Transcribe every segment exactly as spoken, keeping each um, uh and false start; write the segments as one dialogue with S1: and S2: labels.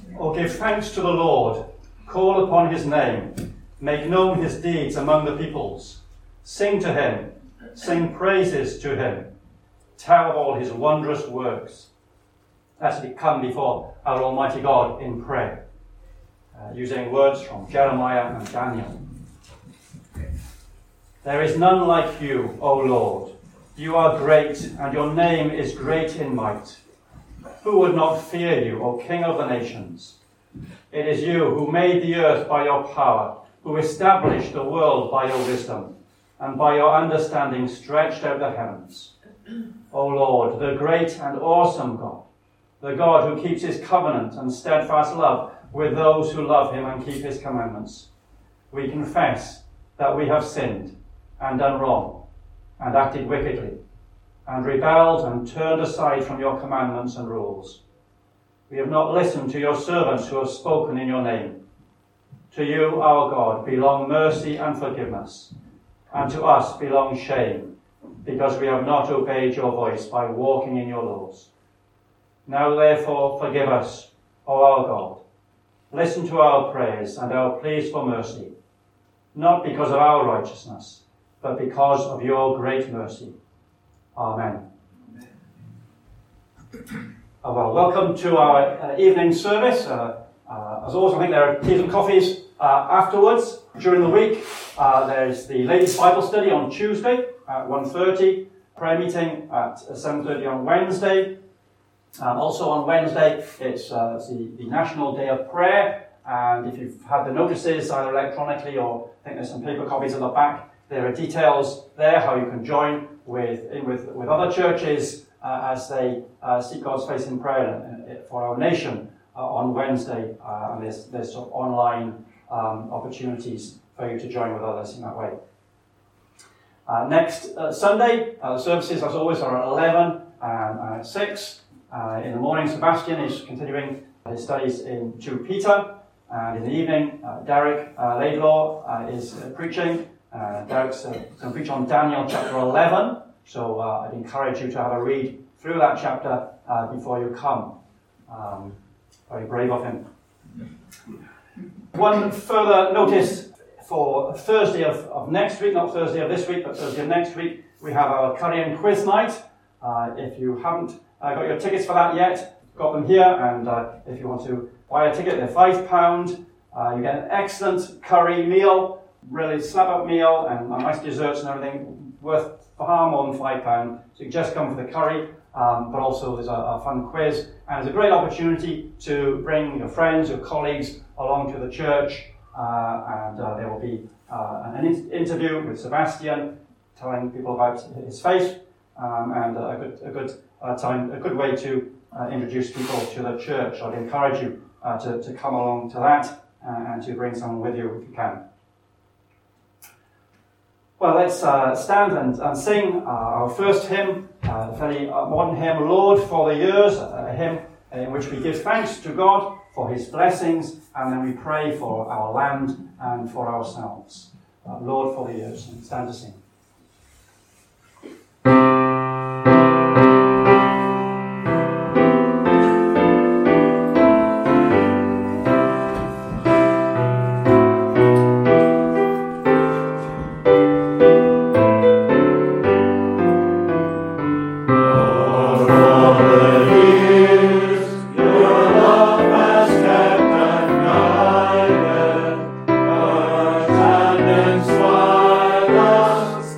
S1: Oh, give thanks to the Lord, call upon his name, make known his deeds among the peoples. Sing to him, sing praises to him, tell of all his wondrous works. Let's come before our Almighty God in prayer, uh, using words from Jeremiah and Daniel. There is none like you, O Lord. You are great, and your name is great in might. Who would not fear you, O King of the nations? It is you who made the earth by your power, who established the world by your wisdom, and by your understanding stretched out the heavens. O Lord, the great and awesome God, the God who keeps his covenant and steadfast love with those who love him and keep his commandments. We confess that we have sinned and done wrong, and acted wickedly, and rebelled and turned aside from your commandments and rules. We have not listened to your servants who have spoken in your name. To you, our God, belong mercy and forgiveness, and to us belong shame, because we have not obeyed your voice by walking in your laws. Now, therefore, forgive us, O our God. Listen to our prayers and our pleas for mercy, not because of our righteousness, but because of your great mercy. Amen. Amen. Uh, well, welcome to our uh, evening service. Uh, uh, as always, I think there are teas and coffees uh, afterwards. During the week, uh, there's the Ladies' Bible Study on Tuesday at one thirty, prayer meeting at seven thirty on Wednesday. Um, also on Wednesday, it's, uh, it's the, the National Day of Prayer, and if you've had the notices either electronically or I think there's some paper copies at the back, there are details there how you can join with in with, with other churches uh, as they uh, seek God's face in prayer for our nation uh, on Wednesday, uh, and there's, there's sort of online um, opportunities for you to join with others in that way. Uh, next uh, Sunday, uh, the services as always are at eleven and, and at six. Uh, in the morning, Sebastian is continuing his studies in Second Peter, and in the evening, uh, Derek uh, Laidlaw uh, is uh, preaching. Uh, Derek's uh, going to preach on Daniel chapter eleven, so uh, I'd encourage you to have a read through that chapter uh, before you come. Um, very brave of him. One further notice for Thursday of, of next week, not Thursday of this week, but Thursday of next week, we have our Curry Quiz Night. Uh, if you haven't uh, got your tickets for that yet, got them here, and uh, if you want to buy a ticket, they're five pounds. Uh, you get an excellent curry meal, really slap-up meal, and nice desserts and everything, worth far more than five pounds. So you just come for the curry, um, but also there's a, a fun quiz, and it's a great opportunity to bring your friends, your colleagues along to the church, uh, and uh, there will be uh, an in- interview with Sebastian, telling people about his faith, um, and a good, a good uh, time, a good way to uh, introduce people to the church. I'd encourage you uh, to, to come along to that uh, and to bring someone with you if you can. Well, let's uh, stand and, and sing uh, our first hymn, uh, a very uh, modern hymn, Lord for the Years, a hymn in which we give thanks to God for his blessings, and then we pray for our land and for ourselves. Uh, Lord for the Years, and stand to sing.
S2: Attendance while us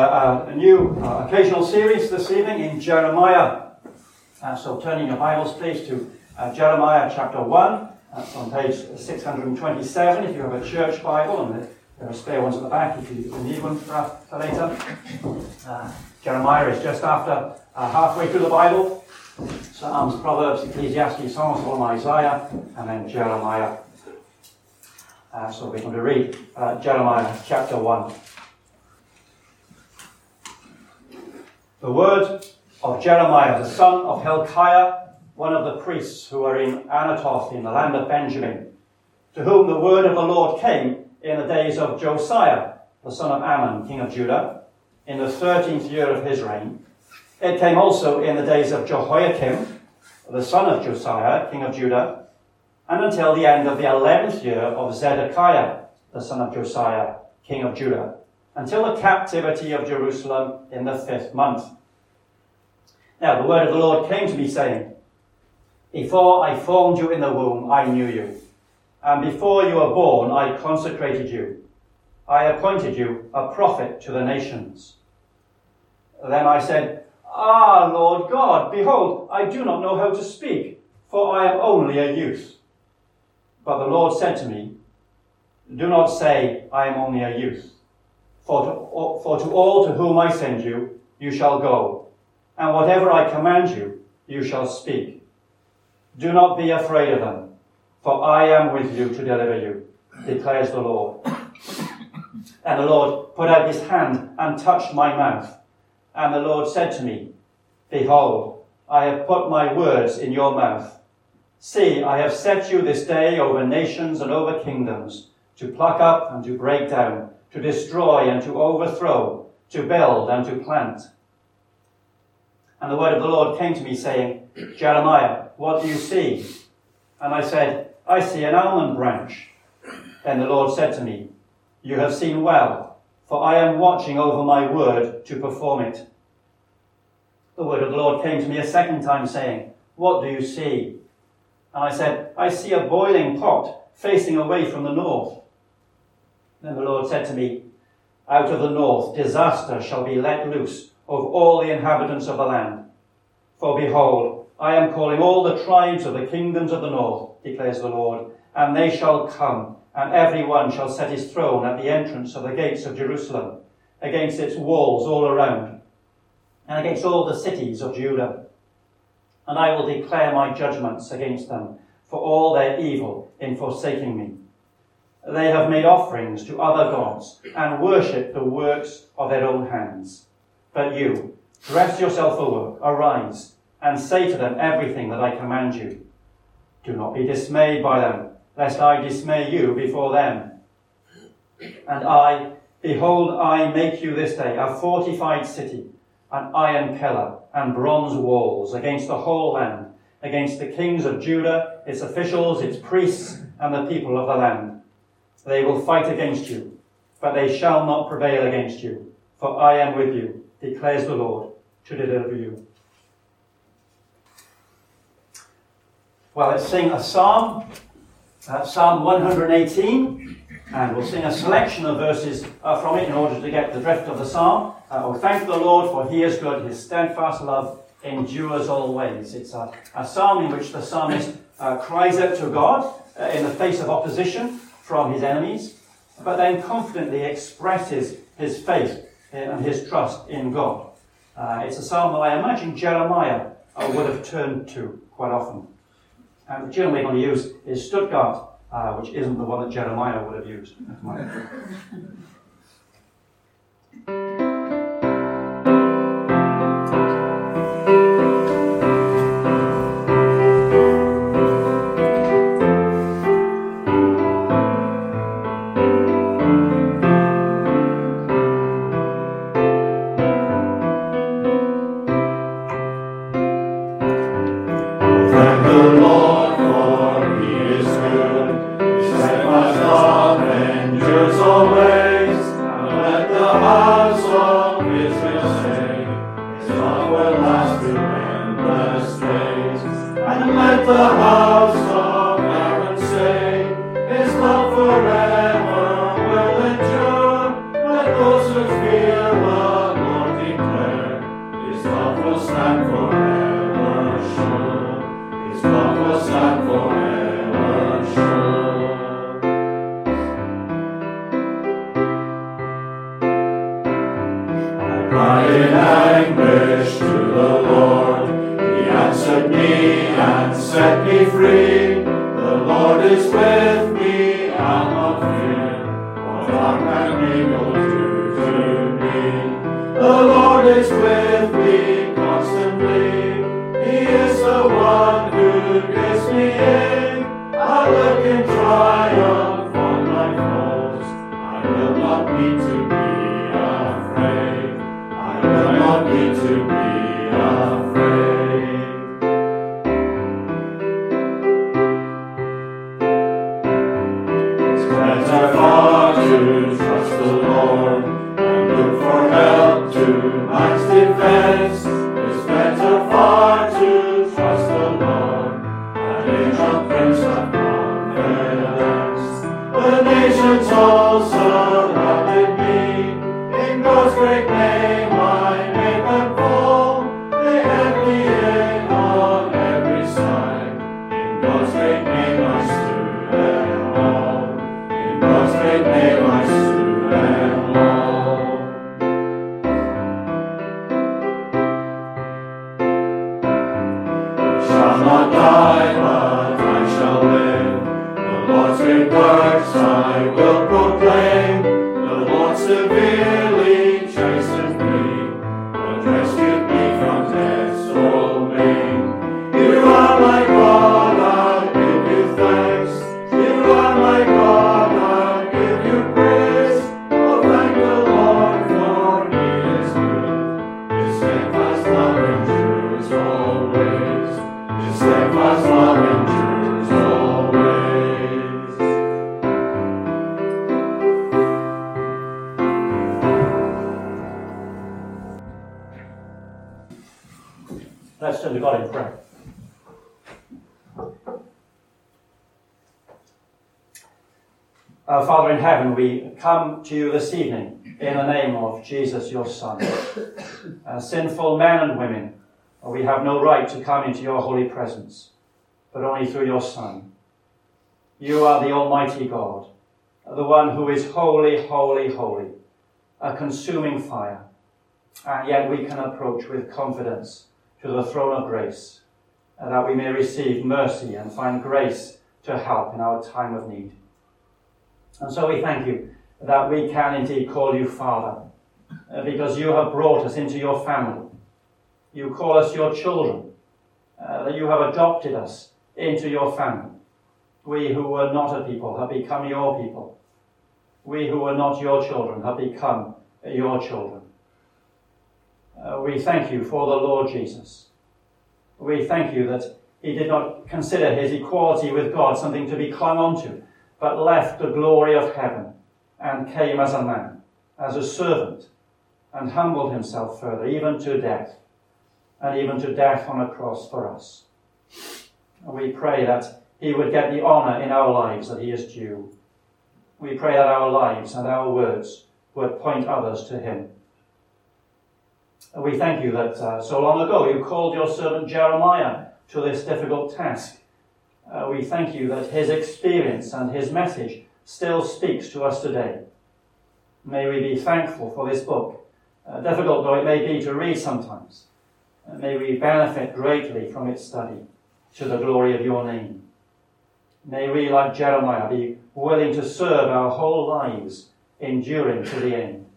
S1: a, a new uh, occasional series this evening in Jeremiah. Uh, so turning your Bibles, please, to uh, Jeremiah chapter one. That's on page six hundred twenty-seven if you have a church Bible, and there are spare ones at the back if you need one for, for later. Uh, Jeremiah is just after uh, halfway through the Bible. Psalms, Proverbs, Ecclesiastes, Psalms, Psalm, Isaiah, and then Jeremiah. Uh, so we're going to read uh, Jeremiah chapter one. The word of Jeremiah, the son of Hilkiah, one of the priests who were in Anathoth in the land of Benjamin, to whom the word of the Lord came in the days of Josiah, the son of Ammon, king of Judah, in the thirteenth year of his reign. It came also in the days of Jehoiakim, the son of Josiah, king of Judah, and until the end of the eleventh year of Zedekiah, the son of Josiah, king of Judah, until the captivity of Jerusalem in the fifth month. Now the word of the Lord came to me, saying, Before I formed you in the womb, I knew you, and before you were born, I consecrated you. I appointed you a prophet to the nations. Then I said, Ah, Lord God, behold, I do not know how to speak, for I am only a youth. But the Lord said to me, Do not say, I am only a youth. For to, for to all to whom I send you, you shall go, and whatever I command you, you shall speak. Do not be afraid of them, for I am with you to deliver you, declares the Lord. And the Lord put out his hand and touched my mouth. And the Lord said to me, Behold, I have put my words in your mouth. See, I have set you this day over nations and over kingdoms, to pluck up and to break down, to destroy and to overthrow, to build and to plant. And the word of the Lord came to me, saying, Jeremiah, what do you see? And I said, I see an almond branch. Then the Lord said to me, You have seen well, for I am watching over my word to perform it. The word of the Lord came to me a second time, saying, What do you see? And I said, I see a boiling pot facing away from the north. Then the Lord said to me, Out of the north disaster shall be let loose over all the inhabitants of the land. For behold, I am calling all the tribes of the kingdoms of the north, declares the Lord, and they shall come, and every one shall set his throne at the entrance of the gates of Jerusalem, against its walls all around, and against all the cities of Judah. And I will declare my judgments against them for all their evil in forsaking me. They have made offerings to other gods and worshipped the works of their own hands. But you, dress yourself for work, arise, and say to them everything that I command you. Do not be dismayed by them, lest I dismay you before them. And I, behold, I make you this day a fortified city, an iron pillar and bronze walls against the whole land, against the kings of Judah, its officials, its priests, and the people of the land. They will fight against you, but they shall not prevail against you, for I am with you, declares the Lord, to deliver you. Well, let's sing a psalm, uh, Psalm one hundred eighteen, and we'll sing a selection of verses uh, from it in order to get the drift of the psalm. Uh, oh, thank the Lord, for he is good, his steadfast love endures always. It's a, a psalm in which the psalmist uh, cries out to God uh, in the face of opposition from his enemies, but then confidently expresses his faith and his trust in God. Uh, it's a psalm that I imagine Jeremiah uh, would have turned to quite often. And the tune we're going to use is Stuttgart, uh, which isn't the one that Jeremiah would have used.
S2: Always, and let the house of cried in anguish to the Lord. He answered me and set me free. The Lord is with me, I'll not fear. What harm can evil do to me? The Lord is with me constantly. He is the one who gives me in. I look in triumph on my foes. I will not need to be afraid. I will not need to be afraid. It's better far to trust the Lord and look for help to man's defense. It's better far to trust the Lord and in a prince of confidence. The nations all surrounded me. In God's great name I made them fall. They hem me in on every side. In God's great name I slew them all. In God's great name I slew them all. I shall not die, but I shall live. The Lord's great works I will proclaim. The Lord severely chastened me, but rescued me from death's domain. You are my God, I'll give you thanks. You are my God, I'll give you praise. Oh, thank the Lord, for He is good. His steadfast love endures always. His steadfast love endures always.
S1: Let's turn to God in prayer. Our Father in heaven, we come to you this evening in the name of Jesus, your Son. As sinful men and women, we have no right to come into your holy presence, but only through your Son. You are the Almighty God, the one who is holy, holy, holy, a consuming fire, and yet we can approach with confidence to the throne of grace, that we may receive mercy and find grace to help in our time of need. And so we thank you that we can indeed call you Father, because you have brought us into your family. You call us your children, uh, that you have adopted us into your family. We who were not a people have become your people. We who were not your children have become your children. Uh, we thank you for the Lord Jesus. We thank you that he did not consider his equality with God something to be clung onto, but left the glory of heaven and came as a man, as a servant, and humbled himself further, even to death, and even to death on a cross for us. And we pray that he would get the honour in our lives that he is due. We pray that our lives and our words would point others to him. And we thank you that uh, so long ago you called your servant Jeremiah to this difficult task. Uh, we thank you that his experience and his message still speaks to us today. May we be thankful for this book, uh, difficult though it may be to read sometimes. Uh, may we benefit greatly from its study to the glory of your name. May we, like Jeremiah, be willing to serve our whole lives, enduring to the end.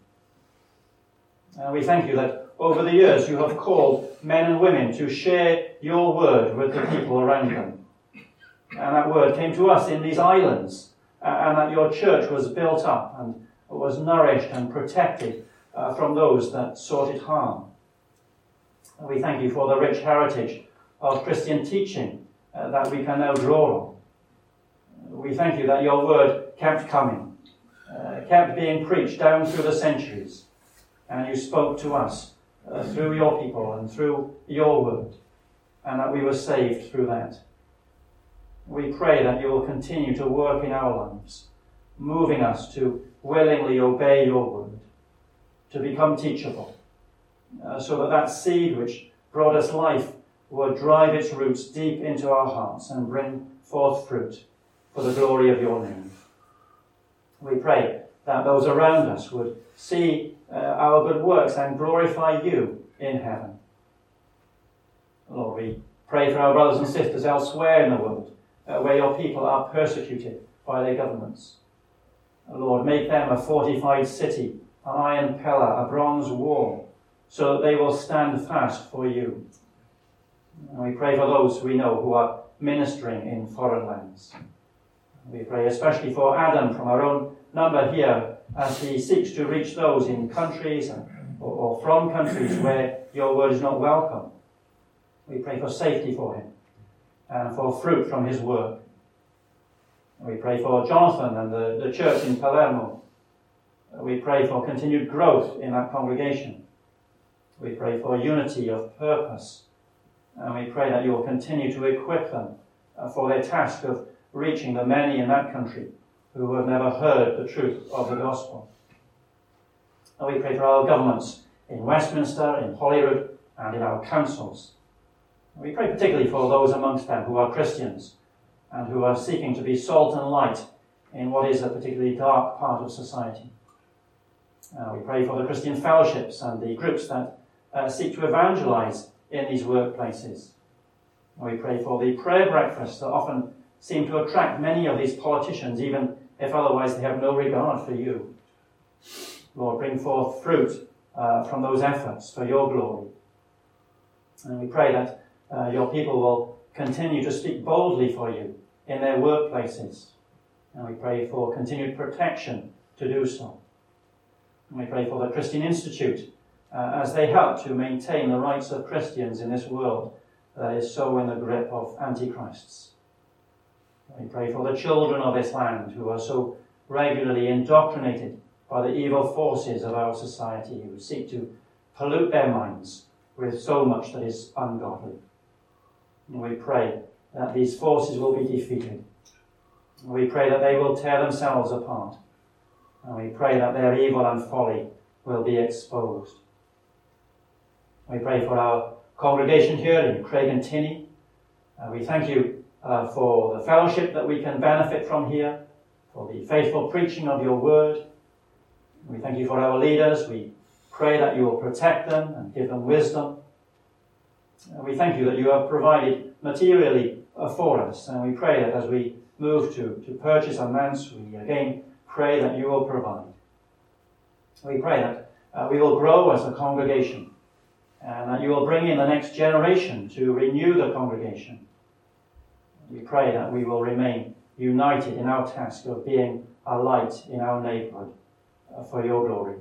S1: And we thank you that over the years you have called men and women to share your word with the people around them. And that word came to us in these islands, and that your church was built up and was nourished and protected uh, from those that sought it harm. And we thank you for the rich heritage of Christian teaching uh, that we can now draw on. We thank you that your word kept coming, uh, kept being preached down through the centuries, and you spoke to us uh, through your people and through your word, and that we were saved through that. We pray that you will continue to work in our lives, moving us to willingly obey your word, to become teachable, uh, so that that seed which brought us life will drive its roots deep into our hearts and bring forth fruit for the glory of your name. We pray that those around us would see uh, our good works and glorify you in heaven. Lord, we pray for our brothers and sisters elsewhere in the world, uh, where your people are persecuted by their governments. Lord, make them a fortified city, an iron pillar, a bronze wall, so that they will stand fast for you. And we pray for those we know who are ministering in foreign lands. We pray especially for Adam from our own number here, as he seeks to reach those in countries and, or, or from countries where your word is not welcome. We pray for safety for him and for fruit from his work. We pray for Jonathan and the, the church in Palermo. We pray for continued growth in that congregation. We pray for unity of purpose. And we pray that you will continue to equip them uh, for their task of reaching the many in that country who have never heard the truth of the gospel. And we pray for our governments in Westminster, in Holyrood, and in our councils. And we pray particularly for those amongst them who are Christians and who are seeking to be salt and light in what is a particularly dark part of society. Uh, we pray for the Christian fellowships and the groups that uh, seek to evangelize in these workplaces. We pray for the prayer breakfasts that often seem to attract many of these politicians, even if otherwise they have no regard for you. Lord, bring forth fruit uh, from those efforts for your glory. And we pray that uh, your people will continue to speak boldly for you in their workplaces. And we pray for continued protection to do so. And we pray for the Christian Institute uh, as they help to maintain the rights of Christians in this world that is so in the grip of antichrists. We pray for the children of this land who are so regularly indoctrinated by the evil forces of our society, who seek to pollute their minds with so much that is ungodly. And we pray that these forces will be defeated. And we pray that they will tear themselves apart. And we pray that their evil and folly will be exposed. We pray for our congregation here in Craigentinney. Uh, we thank you uh, for the fellowship that we can benefit from here, for the faithful preaching of your word. We thank you for our leaders. We pray that you will protect them and give them wisdom. And we thank you that you have provided materially uh, for us. And we pray that as we move to, to purchase a manse, we again pray that you will provide. We pray that uh, we will grow as a congregation, and that you will bring in the next generation to renew the congregation. We pray that we will remain united in our task of being a light in our neighborhood uh, for your glory.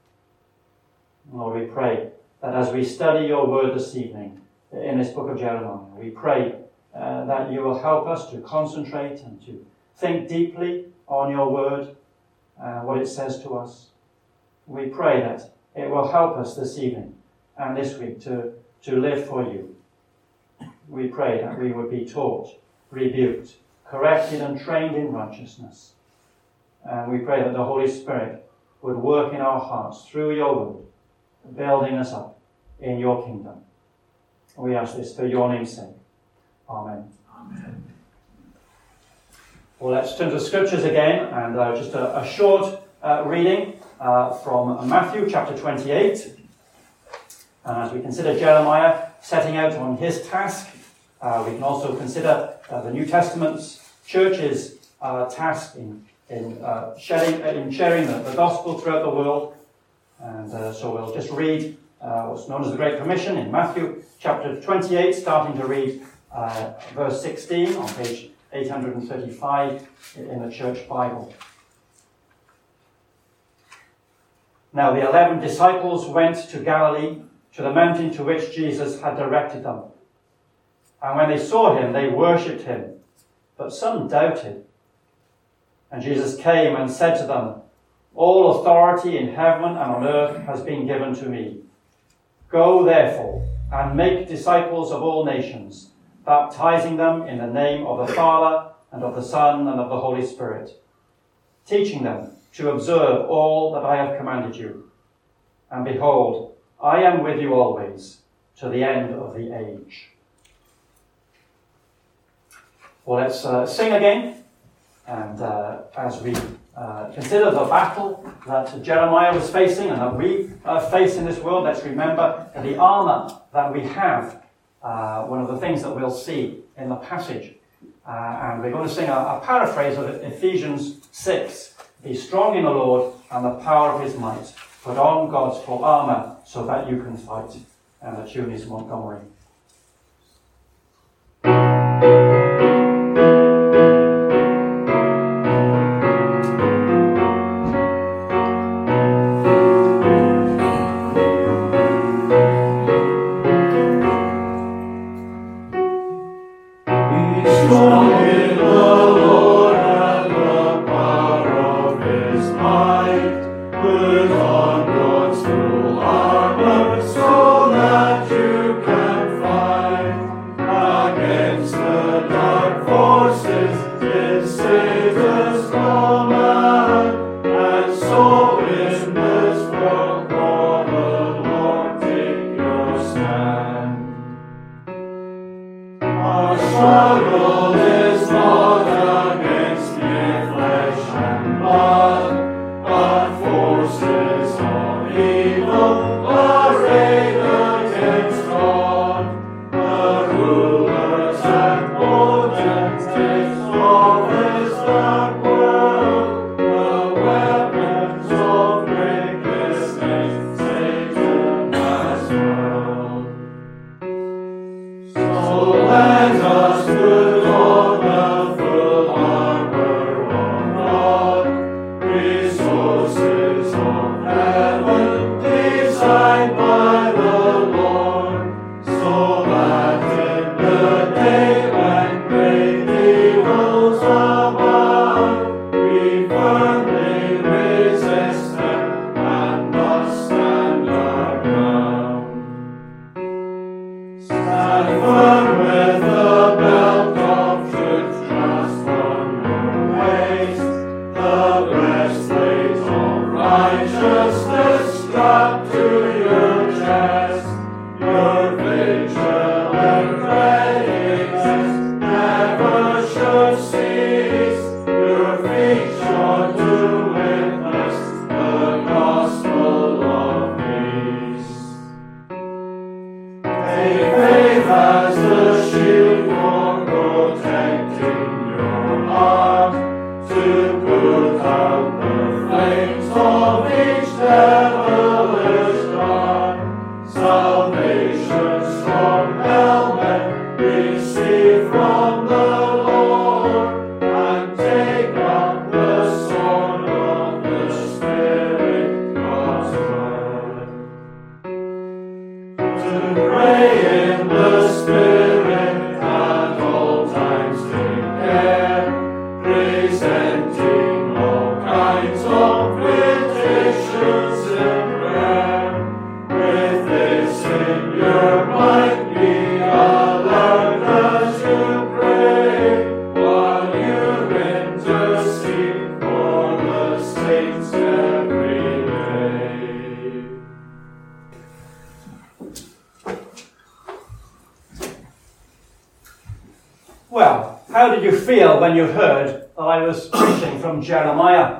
S1: Lord, we pray that as we study your word this evening in this book of Jeremiah, we pray uh, that you will help us to concentrate and to think deeply on your word and what it says to us. We pray that it will help us this evening and this week to, to live for you. We pray that we would be taught, rebuked, corrected and trained in righteousness. And we pray that the Holy Spirit would work in our hearts through your word, building us up in your kingdom. We ask this for your name's sake. Amen.
S2: Amen.
S1: Well, let's turn to the scriptures again, and uh, just a, a short uh, reading uh, from Matthew chapter twenty-eight. And as we consider Jeremiah setting out on his task, uh, we can also consider uh, the New Testament's church's uh, task in in uh, sharing in sharing the, the gospel throughout the world. And uh, so we'll just read uh, what's known as the Great Commission in Matthew chapter twenty-eight, starting to read uh, verse sixteen on page eight hundred thirty-five in the Church Bible. Now the eleven disciples went to Galilee, to the mountain to which Jesus had directed them. And when they saw him, they worshipped him, but some doubted. And Jesus came and said to them, "All authority in heaven and on earth has been given to me. Go therefore and make disciples of all nations, baptizing them in the name of the Father and of the Son and of the Holy Spirit, teaching them to observe all that I have commanded you. And behold, I am with you always, to the end of the age." Well, let's uh, sing again. And uh, as we uh, consider the battle that Jeremiah was facing and that we uh, face in this world. Let's remember the armour that we have, uh, one of the things that we'll see in the passage. Uh, and we're going to sing a, a paraphrase of Ephesians six. Be strong in the Lord and the power of his might. Put on God's full armour so that you can fight. And the tune is Montgomery. Well, how did you feel when you heard that I was preaching from Jeremiah?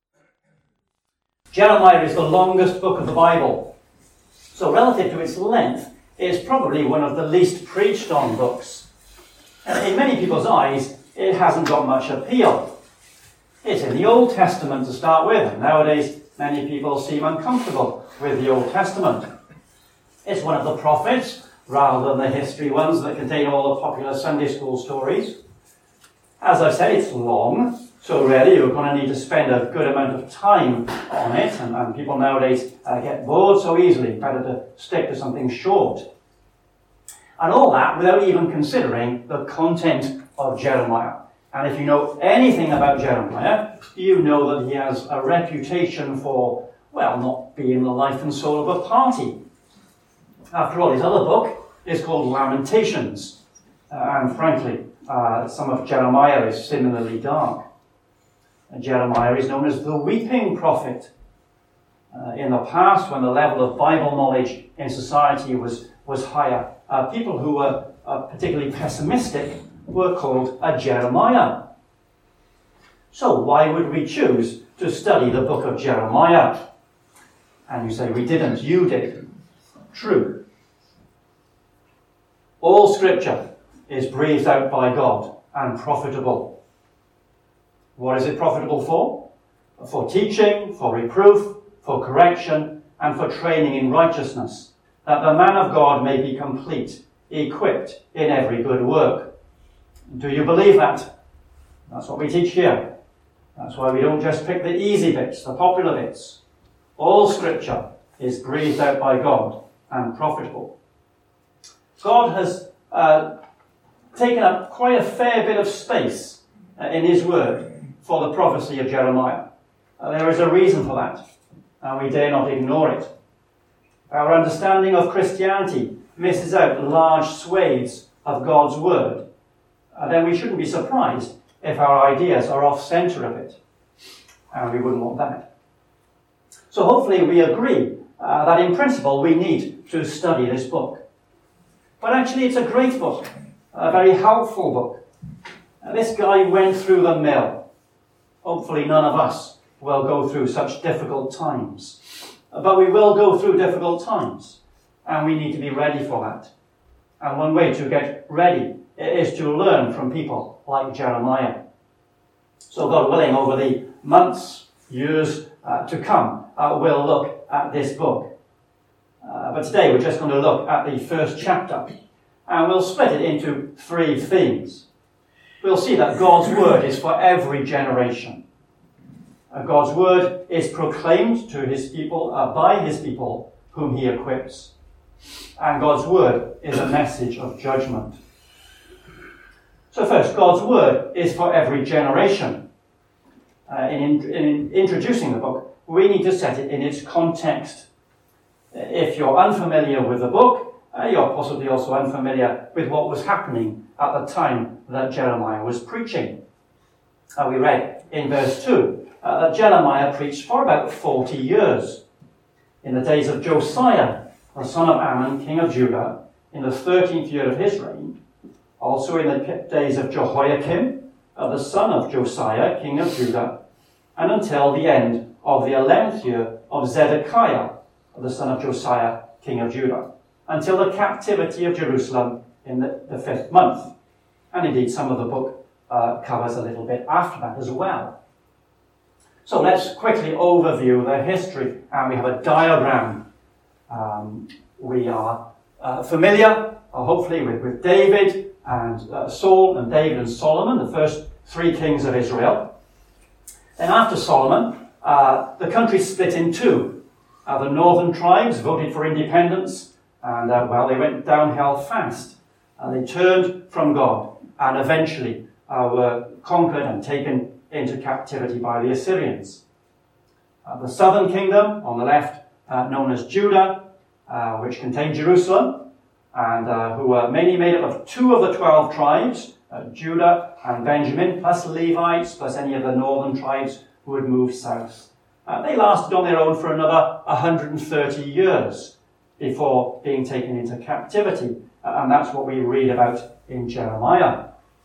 S1: Jeremiah is the longest book of the Bible. So relative to its length, it is probably one of the least preached on books. And in many people's eyes, it hasn't got much appeal. It's in the Old Testament to start with, and nowadays many people seem uncomfortable with the Old Testament. It's one of the prophets, rather than the history ones that contain all the popular Sunday school stories. As I've said, it's long, so really you're going to need to spend a good amount of time on it, and, and people nowadays uh, get bored so easily. Better to stick to something short. And all that without even considering the content of Jeremiah. And if you know anything about Jeremiah, you know that he has a reputation for, well, not being the life and soul of a party. After all, his other book is called Lamentations, uh, and frankly, uh, some of Jeremiah is similarly dark. And Jeremiah is known as the weeping prophet. Uh, in the past, when the level of Bible knowledge in society was, was higher, uh, people who were uh, particularly pessimistic were called a Jeremiah. So why would we choose to study the book of Jeremiah? And you say, we didn't, you did. True. All scripture is breathed out by God and profitable. What is it profitable for? For teaching, for reproof, for correction, and for training in righteousness, that the man of God may be complete, equipped in every good work. Do you believe that? That's what we teach here. That's why we don't just pick the easy bits, the popular bits. All scripture is breathed out by God and profitable. God has uh, taken up quite a fair bit of space uh, in his word for the prophecy of Jeremiah. Uh, there is a reason for that, and we dare not ignore it. Our understanding of Christianity misses out large swathes of God's word. Uh, then we shouldn't be surprised if our ideas are off-centre a bit, and we wouldn't want that. So hopefully we agree uh, that in principle we need to study this book. But actually it's a great book, a very helpful book. Uh, this guy went through the mill. Hopefully none of us will go through such difficult times. Uh, but we will go through difficult times, and we need to be ready for that. And one way to get ready is to learn from people like Jeremiah. So God willing, over the months, years uh, to come, uh, we'll look at this book. Uh, but today we're just going to look at the first chapter, and we'll split it into three themes. We'll see that God's word is for every generation. Uh, God's word is proclaimed to his people, uh, by his people whom he equips. And God's word is a message of judgment. So first, God's word is for every generation. Uh, in, in introducing the book, we need to set it in its context. If you're unfamiliar with the book, uh, you're possibly also unfamiliar with what was happening at the time that Jeremiah was preaching. Uh, we read in verse two uh, that Jeremiah preached for about forty years. In the days of Josiah, the son of Ammon, king of Judah, in the thirteenth year of his reign, also in the days of Jehoiakim, uh, the son of Josiah, king of Judah, and until the end of the eleventh year of Zedekiah, the son of Josiah, king of Judah, until the captivity of Jerusalem in the, the fifth month. And indeed, some of the book uh, covers a little bit after that as well. So let's quickly overview the history, and we have a diagram. Um, we are uh, familiar, uh, hopefully, with, with David and uh, Saul and David and Solomon, the first three kings of Israel. Then after Solomon, uh, the country split in two. Uh, the northern tribes voted for independence, and uh, well, they went downhill fast. Uh, they turned from God, and eventually uh, were conquered and taken into captivity by the Assyrians. Uh, the southern kingdom, on the left, uh, known as Judah, uh, which contained Jerusalem, and uh, who were mainly made up of two of the twelve tribes, uh, Judah and Benjamin, plus Levites, plus any of the northern tribes who had moved south. Uh, they lasted on their own for another one hundred thirty years before being taken into captivity. Uh, and that's what we read about in Jeremiah.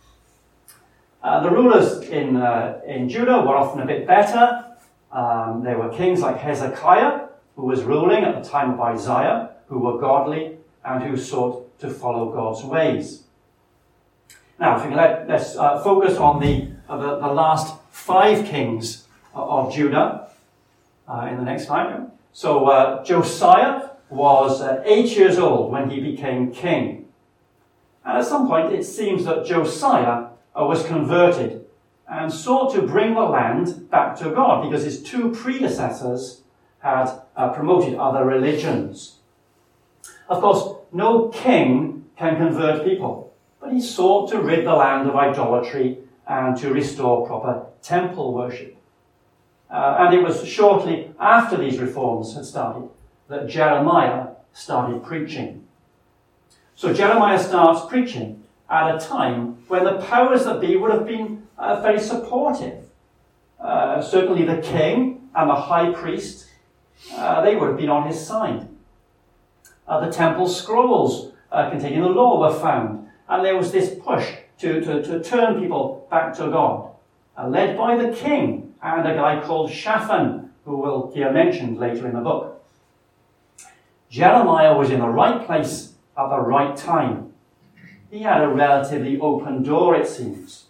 S1: Uh, the rulers in, uh, in Judah were often a bit better. Um, there were kings like Hezekiah, who was ruling at the time of Isaiah, who were godly and who sought to follow God's ways. Now, if we let, let's uh, focus on the, uh, the, the last five kings of Judah. Uh, in the next slide. So uh, Josiah was uh, eight years old when he became king. And at some point it seems that Josiah uh, was converted and sought to bring the land back to God, because his two predecessors had uh, promoted other religions. Of course, no king can convert people, but he sought to rid the land of idolatry and to restore proper temple worship. Uh, and it was shortly after these reforms had started that Jeremiah started preaching. So Jeremiah starts preaching at a time when the powers that be would have been uh, very supportive. Uh, certainly the king and the high priest, uh, they would have been on his side. Uh, the temple scrolls uh, containing the law were found, and there was this push to, to, to turn people back to God. uh, led by the king and a guy called Shaphan, who will hear mentioned later in the book. Jeremiah was in the right place at the right time. He had a relatively open door, it seems.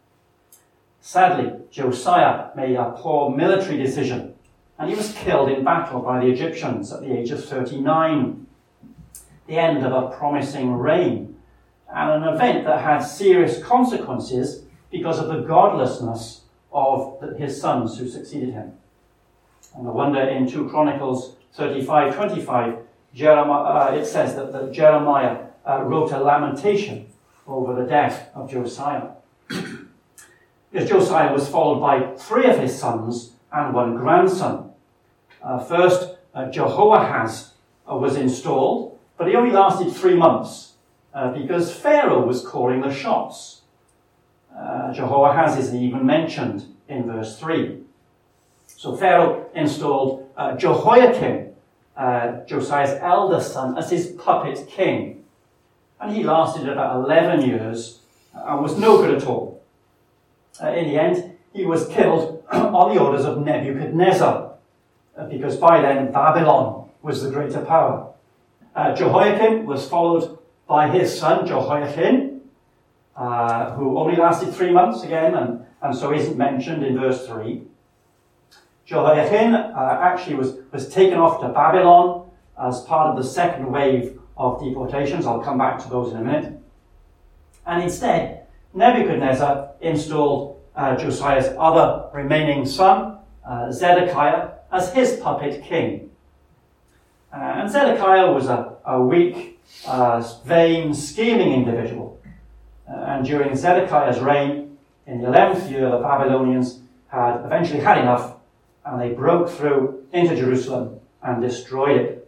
S1: Sadly, Josiah made a poor military decision, and he was killed in battle by the Egyptians at the age of thirty-nine. The end of a promising reign, and an event that had serious consequences because of the godlessness of his sons who succeeded him. And no wonder in two Chronicles thirty-five twenty-five, Jeremiah, uh, it says that, that Jeremiah uh, wrote a lamentation over the death of Josiah. Because Josiah was followed by three of his sons and one grandson. Uh, first, uh, Jehoahaz uh, was installed, but he only lasted three months uh, because Pharaoh was calling the shots. Uh, Jehoahaz is even mentioned in verse three. So Pharaoh installed uh, Jehoiakim, uh, Josiah's eldest son, as his puppet king. And he lasted about eleven years and was no good at all. Uh, in the end, he was killed on the orders of Nebuchadnezzar, uh, because by then Babylon was the greater power. Uh, Jehoiakim was followed by his son Jehoiachin, uh, who only lasted three months again, and, and so isn't mentioned in verse three. Jehoiachin uh, actually was, was taken off to Babylon as part of the second wave of deportations. I'll come back to those in a minute. And instead, Nebuchadnezzar installed uh, Josiah's other remaining son, uh, Zedekiah, as his puppet king. Uh, and Zedekiah was a, a weak, uh, vain, scheming individual. Uh, and during Zedekiah's reign, in the eleventh year, the Babylonians had eventually had enough, and they broke through into Jerusalem and destroyed it.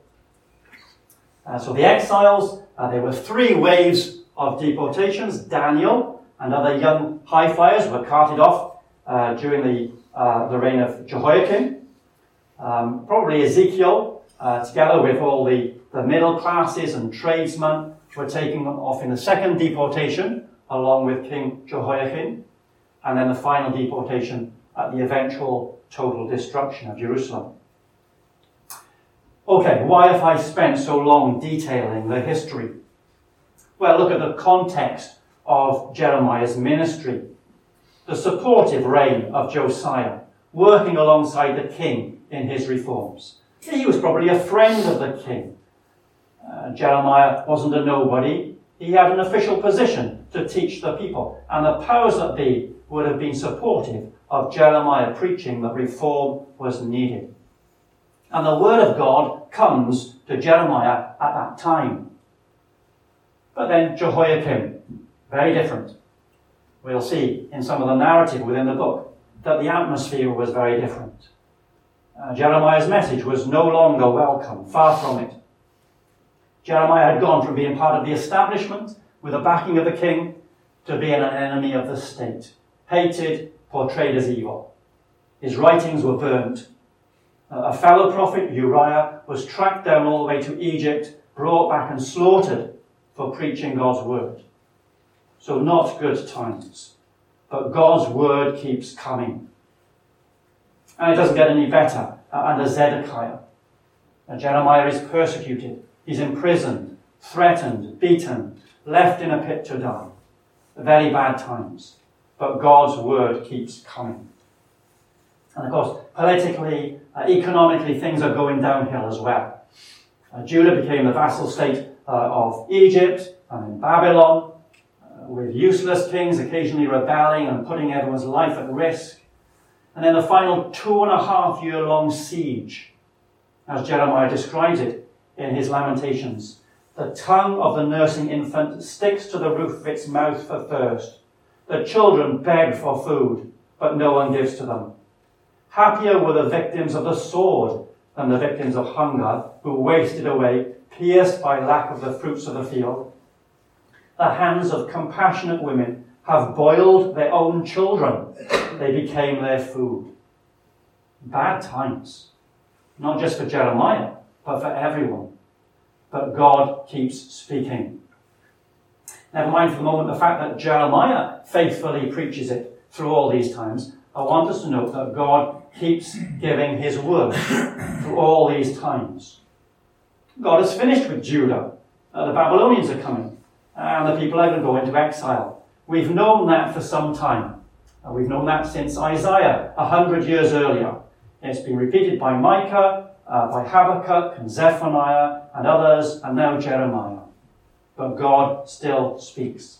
S1: Uh, so the exiles, uh, there were three waves of deportations. Daniel and other young high flyers were carted off uh, during the, uh, the reign of Jehoiakim. Um, probably Ezekiel, uh, together with all the, the middle classes and tradesmen, were taken off in the second deportation, along with King Jehoiakim, and then the final deportation at the eventual total destruction of Jerusalem. Okay, why have I spent so long detailing the history? Well, look at the context of Jeremiah's ministry. The supportive reign of Josiah, working alongside the king in his reforms. He was probably a friend of the king. Uh, Jeremiah wasn't a nobody. He had an official position to teach the people, and the powers that be would have been supportive of Jeremiah preaching that reform was needed. And the word of God comes to Jeremiah at that time. But then Jehoiakim, very different. We'll see in some of the narrative within the book that the atmosphere was very different. Uh, Jeremiah's message was no longer welcome, far from it. Jeremiah had gone from being part of the establishment with the backing of the king to being an enemy of the state, hated, portrayed as evil. His writings were burnt. Uh, a fellow prophet, Uriah, was tracked down all the way to Egypt, brought back and slaughtered for preaching God's word. So not good times. But God's word keeps coming. And it doesn't get any better uh, under Zedekiah. Uh, Jeremiah is persecuted. He's imprisoned, threatened, beaten, left in a pit to die. Very bad times. But God's word keeps coming. And of course, politically, uh, economically, things are going downhill as well. Uh, Judah became the vassal state uh, of Egypt and in Babylon, with useless kings occasionally rebelling and putting everyone's life at risk. And then the final two and a half year long siege, as Jeremiah describes it in his Lamentations. The tongue of the nursing infant sticks to the roof of its mouth for thirst. The children beg for food, but no one gives to them. Happier were the victims of the sword than the victims of hunger, who wasted away, pierced by lack of the fruits of the field. The hands of compassionate women have boiled their own children. They became their food. Bad times. Not just for Jeremiah, but for everyone. But God keeps speaking. Never mind for the moment the fact that Jeremiah faithfully preaches it through all these times, I want us to note that God keeps giving his word through all these times. God has finished with Judah. Uh, the Babylonians are coming, and the people are going to go into exile. We've known that for some time. Uh, we've known that since Isaiah, a hundred years earlier. It's been repeated by Micah, uh, by Habakkuk and Zephaniah and others, and now Jeremiah. But God still speaks.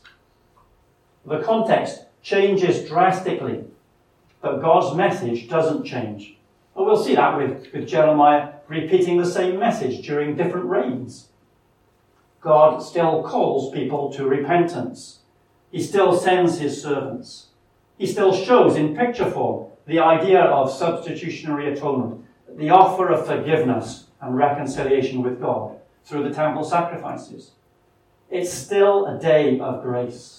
S1: The context changes drastically, but God's message doesn't change. And we'll see that with, with Jeremiah repeating the same message during different reigns. God still calls people to repentance. He still sends his servants. He still shows in picture form the idea of substitutionary atonement, the offer of forgiveness and reconciliation with God through the temple sacrifices. It's still a day of grace.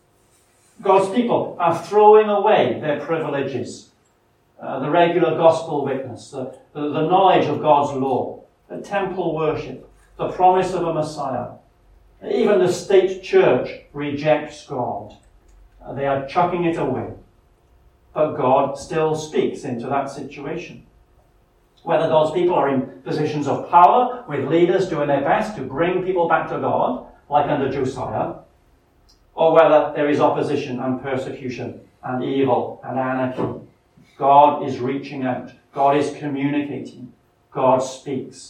S1: God's people are throwing away their privileges, uh, the regular gospel witness, the, the, the knowledge of God's law, the temple worship, the promise of a Messiah. Even the state church rejects God. Uh, they are chucking it away. But God still speaks into that situation. Whether God's people are in positions of power, with leaders doing their best to bring people back to God, like under Josiah, or whether there is opposition and persecution and evil and anarchy, God is reaching out. God is communicating. God speaks.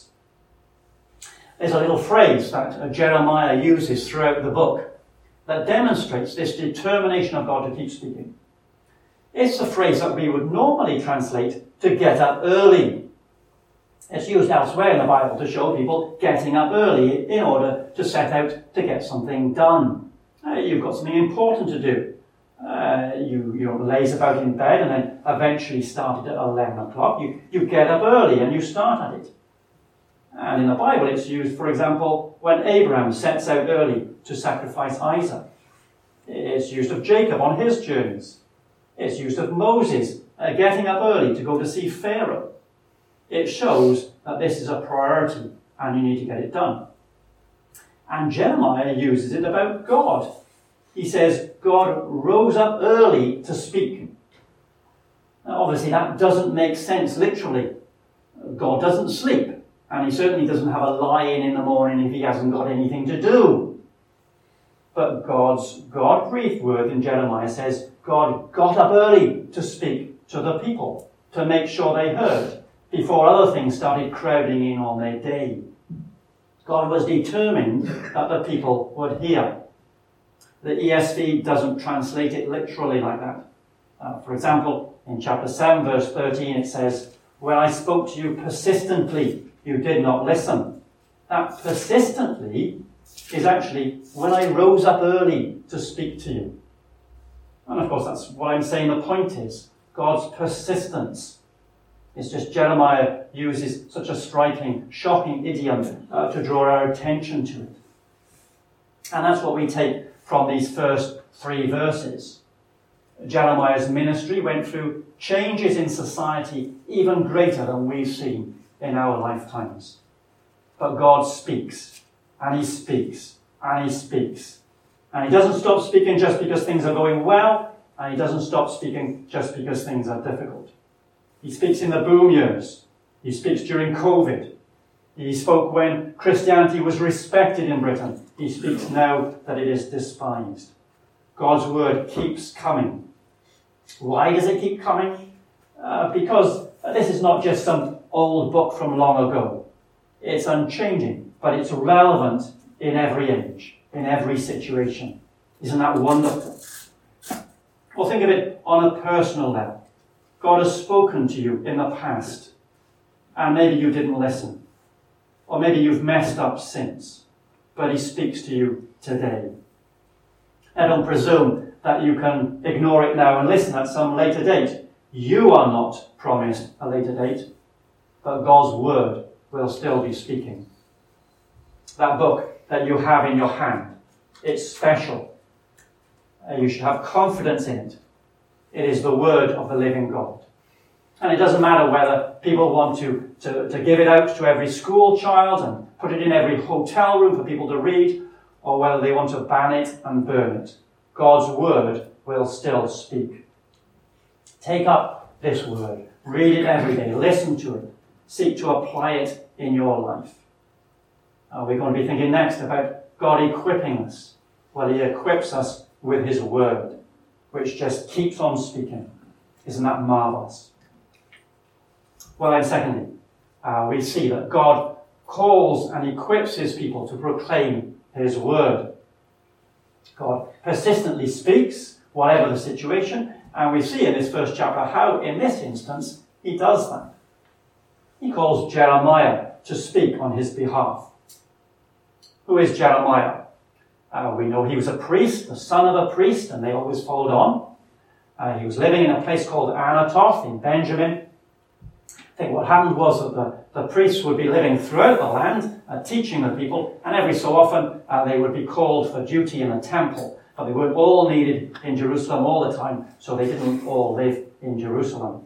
S1: There's a little phrase that Jeremiah uses throughout the book that demonstrates this determination of God to keep speaking. It's a phrase that we would normally translate to get up early. It's used elsewhere in the Bible to show people getting up early in order to set out to get something done. Uh, you've got something important to do. Uh, you, you don't laze about in bed and then eventually start it at eleven o'clock. You, you get up early and you start at it. And in the Bible it's used, for example, when Abraham sets out early to sacrifice Isaac. It's used of Jacob on his journeys. It's used of Moses uh, getting up early to go to see Pharaoh. It shows that this is a priority and you need to get it done. And Jeremiah uses it about God. He says, God rose up early to speak. Now, obviously, that doesn't make sense literally. God doesn't sleep, and he certainly doesn't have a lie-in in the morning if he hasn't got anything to do. But God's God-breathed word in Jeremiah says, God got up early to speak to the people, to make sure they heard, before other things started crowding in on their day. God was determined that the people would hear. The E S V doesn't translate it literally like that. Uh, for example, in chapter seven, verse thirteen, it says, when I spoke to you persistently, you did not listen. That persistently is actually when I rose up early to speak to you. And of course, that's what I'm saying the point is. God's persistence. It's just Jeremiah uses such a striking, shocking idiom uh, to draw our attention to it. And that's what we take from these first three verses. Jeremiah's ministry went through changes in society even greater than we've seen in our lifetimes. But God speaks, and he speaks, and he speaks. And he doesn't stop speaking just because things are going well, and he doesn't stop speaking just because things are difficult. He speaks in the boom years. He speaks during COVID. He spoke when Christianity was respected in Britain. He speaks now that it is despised. God's word keeps coming. Why does it keep coming? Uh, because this is not just some old book from long ago. It's unchanging, but it's relevant in every age, in every situation. Isn't that wonderful? Well, think of it on a personal level. God has spoken to you in the past, and maybe you didn't listen. Or maybe you've messed up since, but he speaks to you today. I don't presume that you can ignore it now and listen at some later date. You are not promised a later date, but God's word will still be speaking. That book that you have in your hand, it's special. You should have confidence in it. It is the word of the living God. And it doesn't matter whether people want to, to, to give it out to every school child and put it in every hotel room for people to read, or whether they want to ban it and burn it. God's word will still speak. Take up this word. Read it every day. Listen to it. Seek to apply it in your life. Uh, we're going to be thinking next about God equipping us. Well, he equips us with his word, which just keeps on speaking. Isn't that marvelous? Well, then secondly, uh, we see that God calls and equips his people to proclaim his word. God persistently speaks, whatever the situation, and we see in this first chapter how, in this instance, he does that. He calls Jeremiah to speak on his behalf. Who is Jeremiah? Uh, we know he was a priest, the son of a priest, and they always followed on. Uh, he was living in a place called Anatoth in Benjamin. I think what happened was that the, the priests would be living throughout the land, uh, teaching the people, and every so often uh, they would be called for duty in the temple. But they weren't all needed in Jerusalem all the time, so they didn't all live in Jerusalem.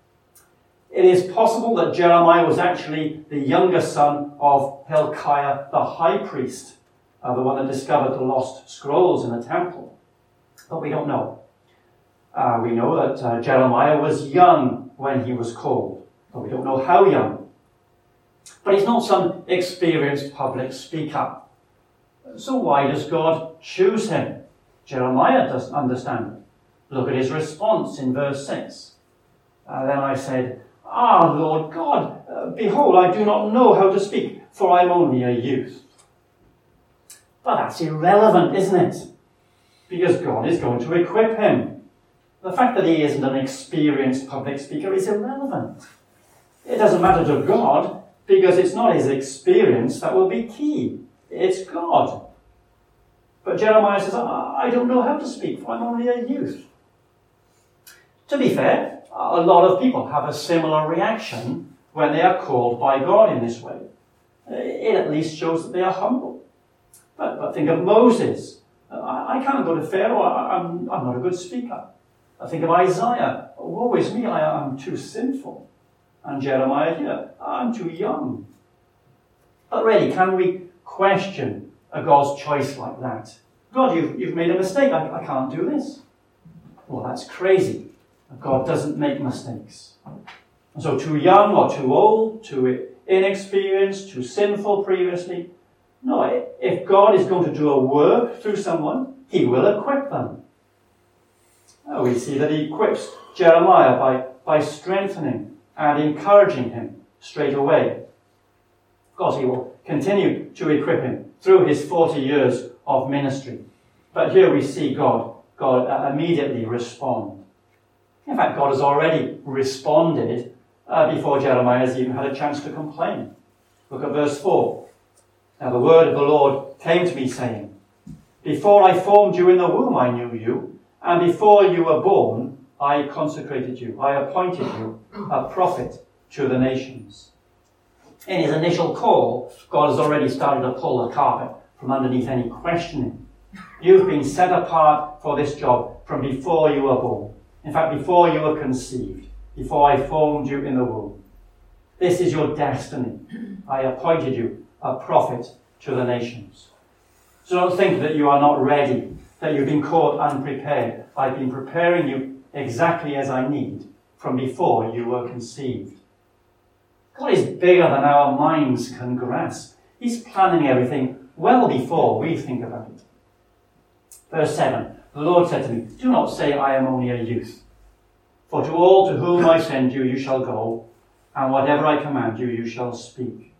S1: It is possible that Jeremiah was actually the younger son of Hilkiah the high priest, uh, the one that discovered the lost scrolls in the temple. But we don't know. Uh, we know that uh, Jeremiah was young when he was called, but we don't know how young. But he's not some experienced public speaker. So why does God choose him? Jeremiah doesn't understand it. Look at his response in verse six. Uh, then I said, Ah, Lord God, uh, behold, I do not know how to speak, for I am only a youth. But that's irrelevant, isn't it? Because God is going to equip him. The fact that he isn't an experienced public speaker is irrelevant. It doesn't matter to God, because it's not his experience that will be key. It's God. But Jeremiah says, I don't know how to speak, for I'm only a youth. To be fair, a lot of people have a similar reaction when they are called by God in this way. It at least shows that they are humble. But, but think of Moses. I, I can't go to Pharaoh. I, I'm, I'm not a good speaker. I think of Isaiah. Woe is me, I am too sinful. And Jeremiah here, I'm too young. But really, can we question a God's choice like that? God, you've, you've made a mistake. I, I can't do this. Well, that's crazy. God doesn't make mistakes. And so too young or too old, too inexperienced, too sinful previously. No, if God is going to do a work through someone, he will equip them. Now we see that he equips Jeremiah by, by strengthening and encouraging him straight away. Of course, he will continue to equip him through his forty years of ministry. But here we see God, God immediately respond. In fact, God has already responded uh, before Jeremiah has even had a chance to complain. Look at verse four. Now the word of the Lord came to me saying, Before I formed you in the womb I knew you, and before you were born I consecrated you. I appointed you a prophet to the nations. In his initial call, God has already started to pull the carpet from underneath any questioning. You've been set apart for this job from before you were born. In fact, before you were conceived, before I formed you in the womb. This is your destiny. I appointed you a prophet to the nations. So don't think that you are not ready, that you've been caught unprepared. I've been preparing you exactly as I need from before you were conceived. God is bigger than our minds can grasp. He's planning everything well before we think about it. Verse seven. The Lord said to me, Do not say I am only a youth. For to all to whom I send you, you shall go, and whatever I command you, you shall speak.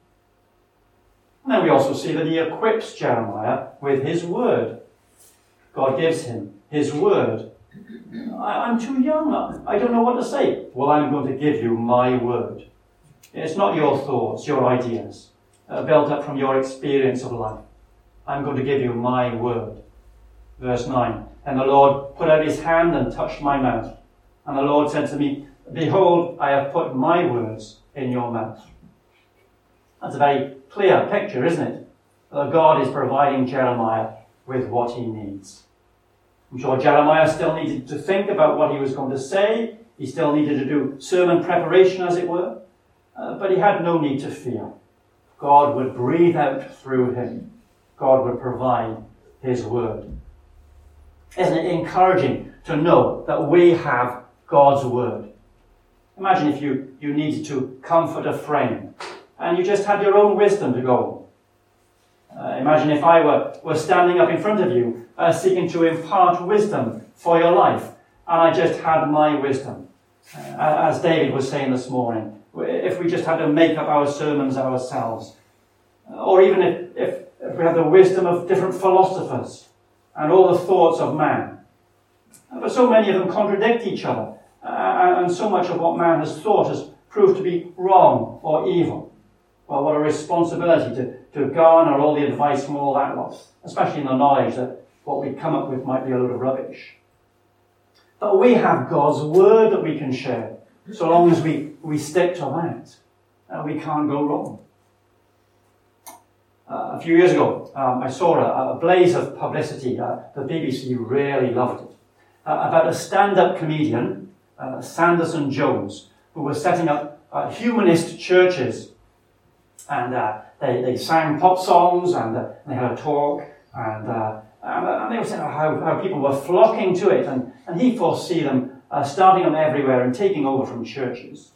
S1: And then we also see that he equips Jeremiah with his word. God gives him his word. I, I'm too young. I don't know what to say. Well, I'm going to give you my word. It's not your thoughts, your ideas, uh, built up from your experience of life. I'm going to give you my word. Verse nine. And the Lord put out his hand and touched my mouth. And the Lord said to me, Behold, I have put my words in your mouth. That's a very clear picture, isn't it? That God is providing Jeremiah with what he needs. I'm sure Jeremiah still needed to think about what he was going to say. He still needed to do sermon preparation, as it were. Uh, but he had no need to fear. God would breathe out through him. God would provide his word. Isn't it encouraging to know that we have God's word. Imagine if you, you needed to comfort a friend and you just had your own wisdom to go on. Uh, imagine if I were, were standing up in front of you uh, seeking to impart wisdom for your life, and I just had my wisdom. Uh, as David was saying this morning, if we just had to make up our sermons ourselves, or even if, if, if we had the wisdom of different philosophers and all the thoughts of man. But so many of them contradict each other, uh, and so much of what man has thought has proved to be wrong or evil. Well, what a responsibility to, to garner all the advice from all that lot, especially in the knowledge that what we come up with might be a load of rubbish. But we have God's word that we can share, so long as we, we stick to that. Uh, we can't go wrong. Uh, a few years ago, um, I saw a, a blaze of publicity. Uh, the B B C really loved it. Uh, about a stand-up comedian, uh, Sanderson Jones, who was setting up uh, humanist churches. And uh, they, they sang pop songs, and uh, they had a talk, and, uh, and, uh, and they were saying how, how people were flocking to it, and, and he foresaw them uh, starting them everywhere and taking over from churches.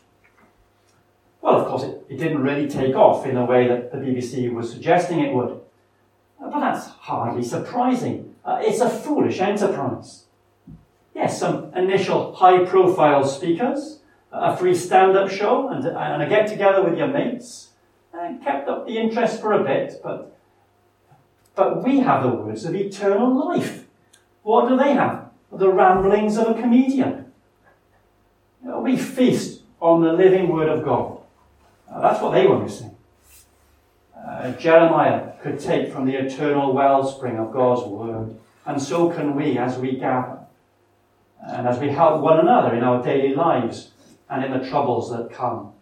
S1: Well, of course, it, it didn't really take off in the way that the B B C was suggesting it would. Uh, but that's hardly surprising. Uh, it's a foolish enterprise. Yes, some initial high-profile speakers, a free stand-up show, and, and a get-together with your mates, and kept up the interest for a bit, but, but we have the words of eternal life. What do they have? The ramblings of a comedian. You know, we feast on the living word of God. Uh, that's what they were missing. Uh, Jeremiah could take from the eternal wellspring of God's word, and so can we as we gather, and as we help one another in our daily lives and in the troubles that come.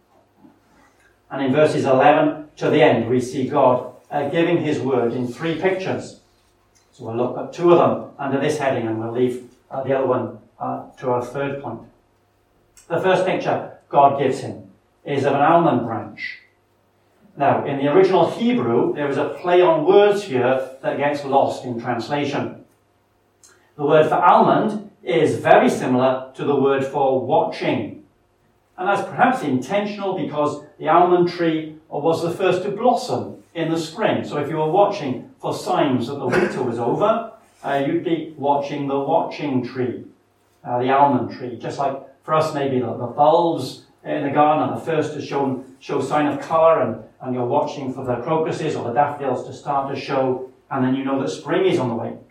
S1: And in verses eleven to the end, we see God uh, giving his word in three pictures. So we'll look at two of them under this heading, and we'll leave uh, the other one uh, to our third point. The first picture God gives him is of an almond branch. Now, in the original Hebrew, there is a play on words here that gets lost in translation. The word for almond is very similar to the word for watching. And that's perhaps intentional because the almond tree was the first to blossom in the spring. So if you were watching for signs that the winter was over, uh, you'd be watching the watching tree, uh, the almond tree. Just like for us, maybe the, the bulbs in the garden are the first to show, show sign of colour, and, and you're watching for the crocuses or the daffodils to start to show, and then you know that spring is on the way.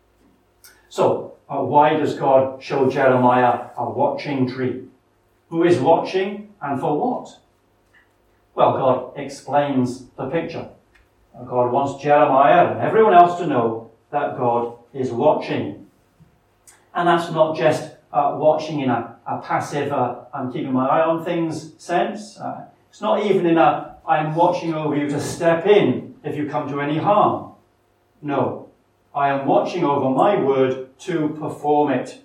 S1: So, uh, why does God show Jeremiah a watching tree? Who is watching, and for what? Well, God explains the picture. God wants Jeremiah and everyone else to know that God is watching. And that's not just uh, watching in a, a passive, uh, I'm keeping my eye on things sense. Uh, it's not even in a, I'm watching over you to step in if you come to any harm. No, I am watching over my word to perform it.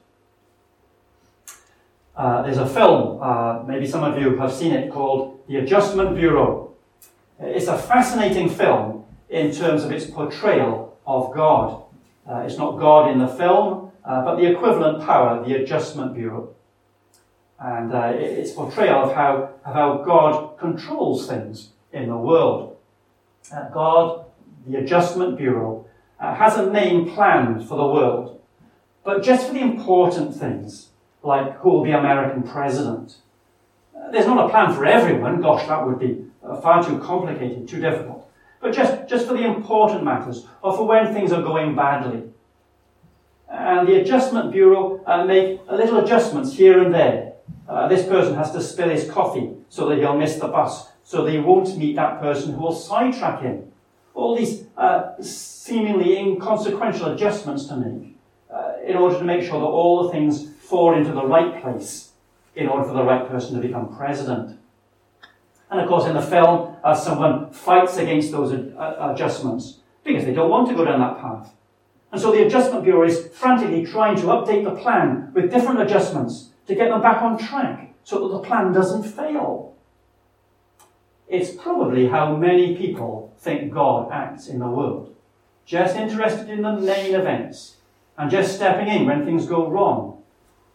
S1: Uh, there's a film, uh, maybe some of you have seen it, called The Adjustment Bureau. It's a fascinating film in terms of its portrayal of God. Uh, it's not God in the film, uh, but the equivalent power, the Adjustment Bureau. And uh, it's portrayal of how, of how God controls things in the world. Uh, God, the Adjustment Bureau, uh, has a main plan for the world, but just for the important things, like who will be American president. Uh, there's not a plan for everyone. Gosh, that would be uh, far too complicated, too difficult. But just, just for the important matters, or for when things are going badly. And the Adjustment Bureau uh, make uh, little adjustments here and there. Uh, this person has to spill his coffee so that he'll miss the bus, so that he won't meet that person who will sidetrack him. All these uh, seemingly inconsequential adjustments to make uh, in order to make sure that all the things fall into the right place in order for the right person to become president. And of course, in the film, uh, someone fights against those ad- uh, adjustments because they don't want to go down that path. And so the Adjustment Bureau is frantically trying to update the plan with different adjustments to get them back on track so that the plan doesn't fail. It's probably how many people think God acts in the world. Just interested in the main events and just stepping in when things go wrong.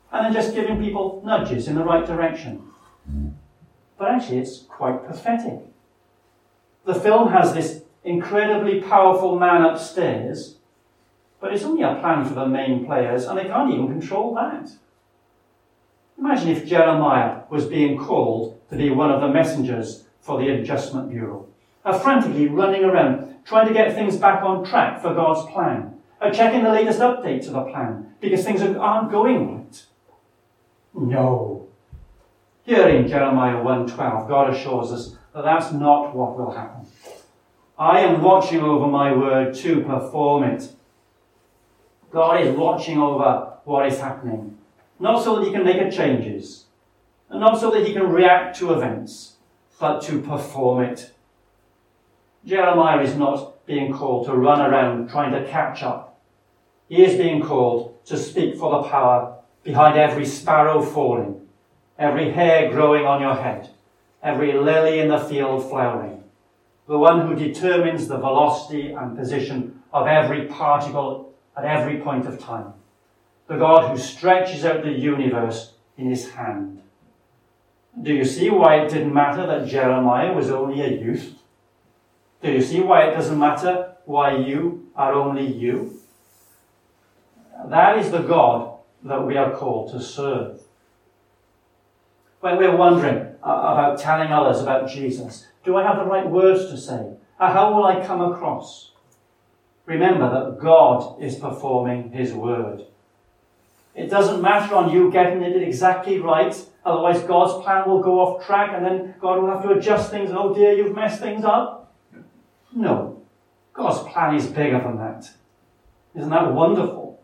S1: and then just giving people nudges in the right direction. But actually, it's quite pathetic. The film has this incredibly powerful man upstairs, but it's only a plan for the main players, and they can't even control that. Imagine if Jeremiah was being called to be one of the messengers for the Adjustment Bureau, uh, frantically running around, trying to get things back on track for God's plan, uh, checking the latest update to the plan, because things aren't going right. No. Here in Jeremiah one twelve, God assures us that that's not what will happen. I am watching over my word to perform it. God is watching over what is happening, not so that he can make changes, and not so that he can react to events, but to perform it. Jeremiah is not being called to run around trying to catch up. He is being called to speak for the power behind every sparrow falling, every hair growing on your head, every lily in the field flowering, the one who determines the velocity and position of every particle at every point of time, the God who stretches out the universe in his hand. Do you see why it didn't matter that Jeremiah was only a youth? Do you see why it doesn't matter why you are only you? That is the God that we are called to serve. When we're wondering about telling others about Jesus, do I have the right words to say? How will I come across? Remember that God is performing his word. It doesn't matter on you getting it exactly right, otherwise God's plan will go off track and then God will have to adjust things. Oh dear, you've messed things up. No, God's plan is bigger than that. Isn't that wonderful?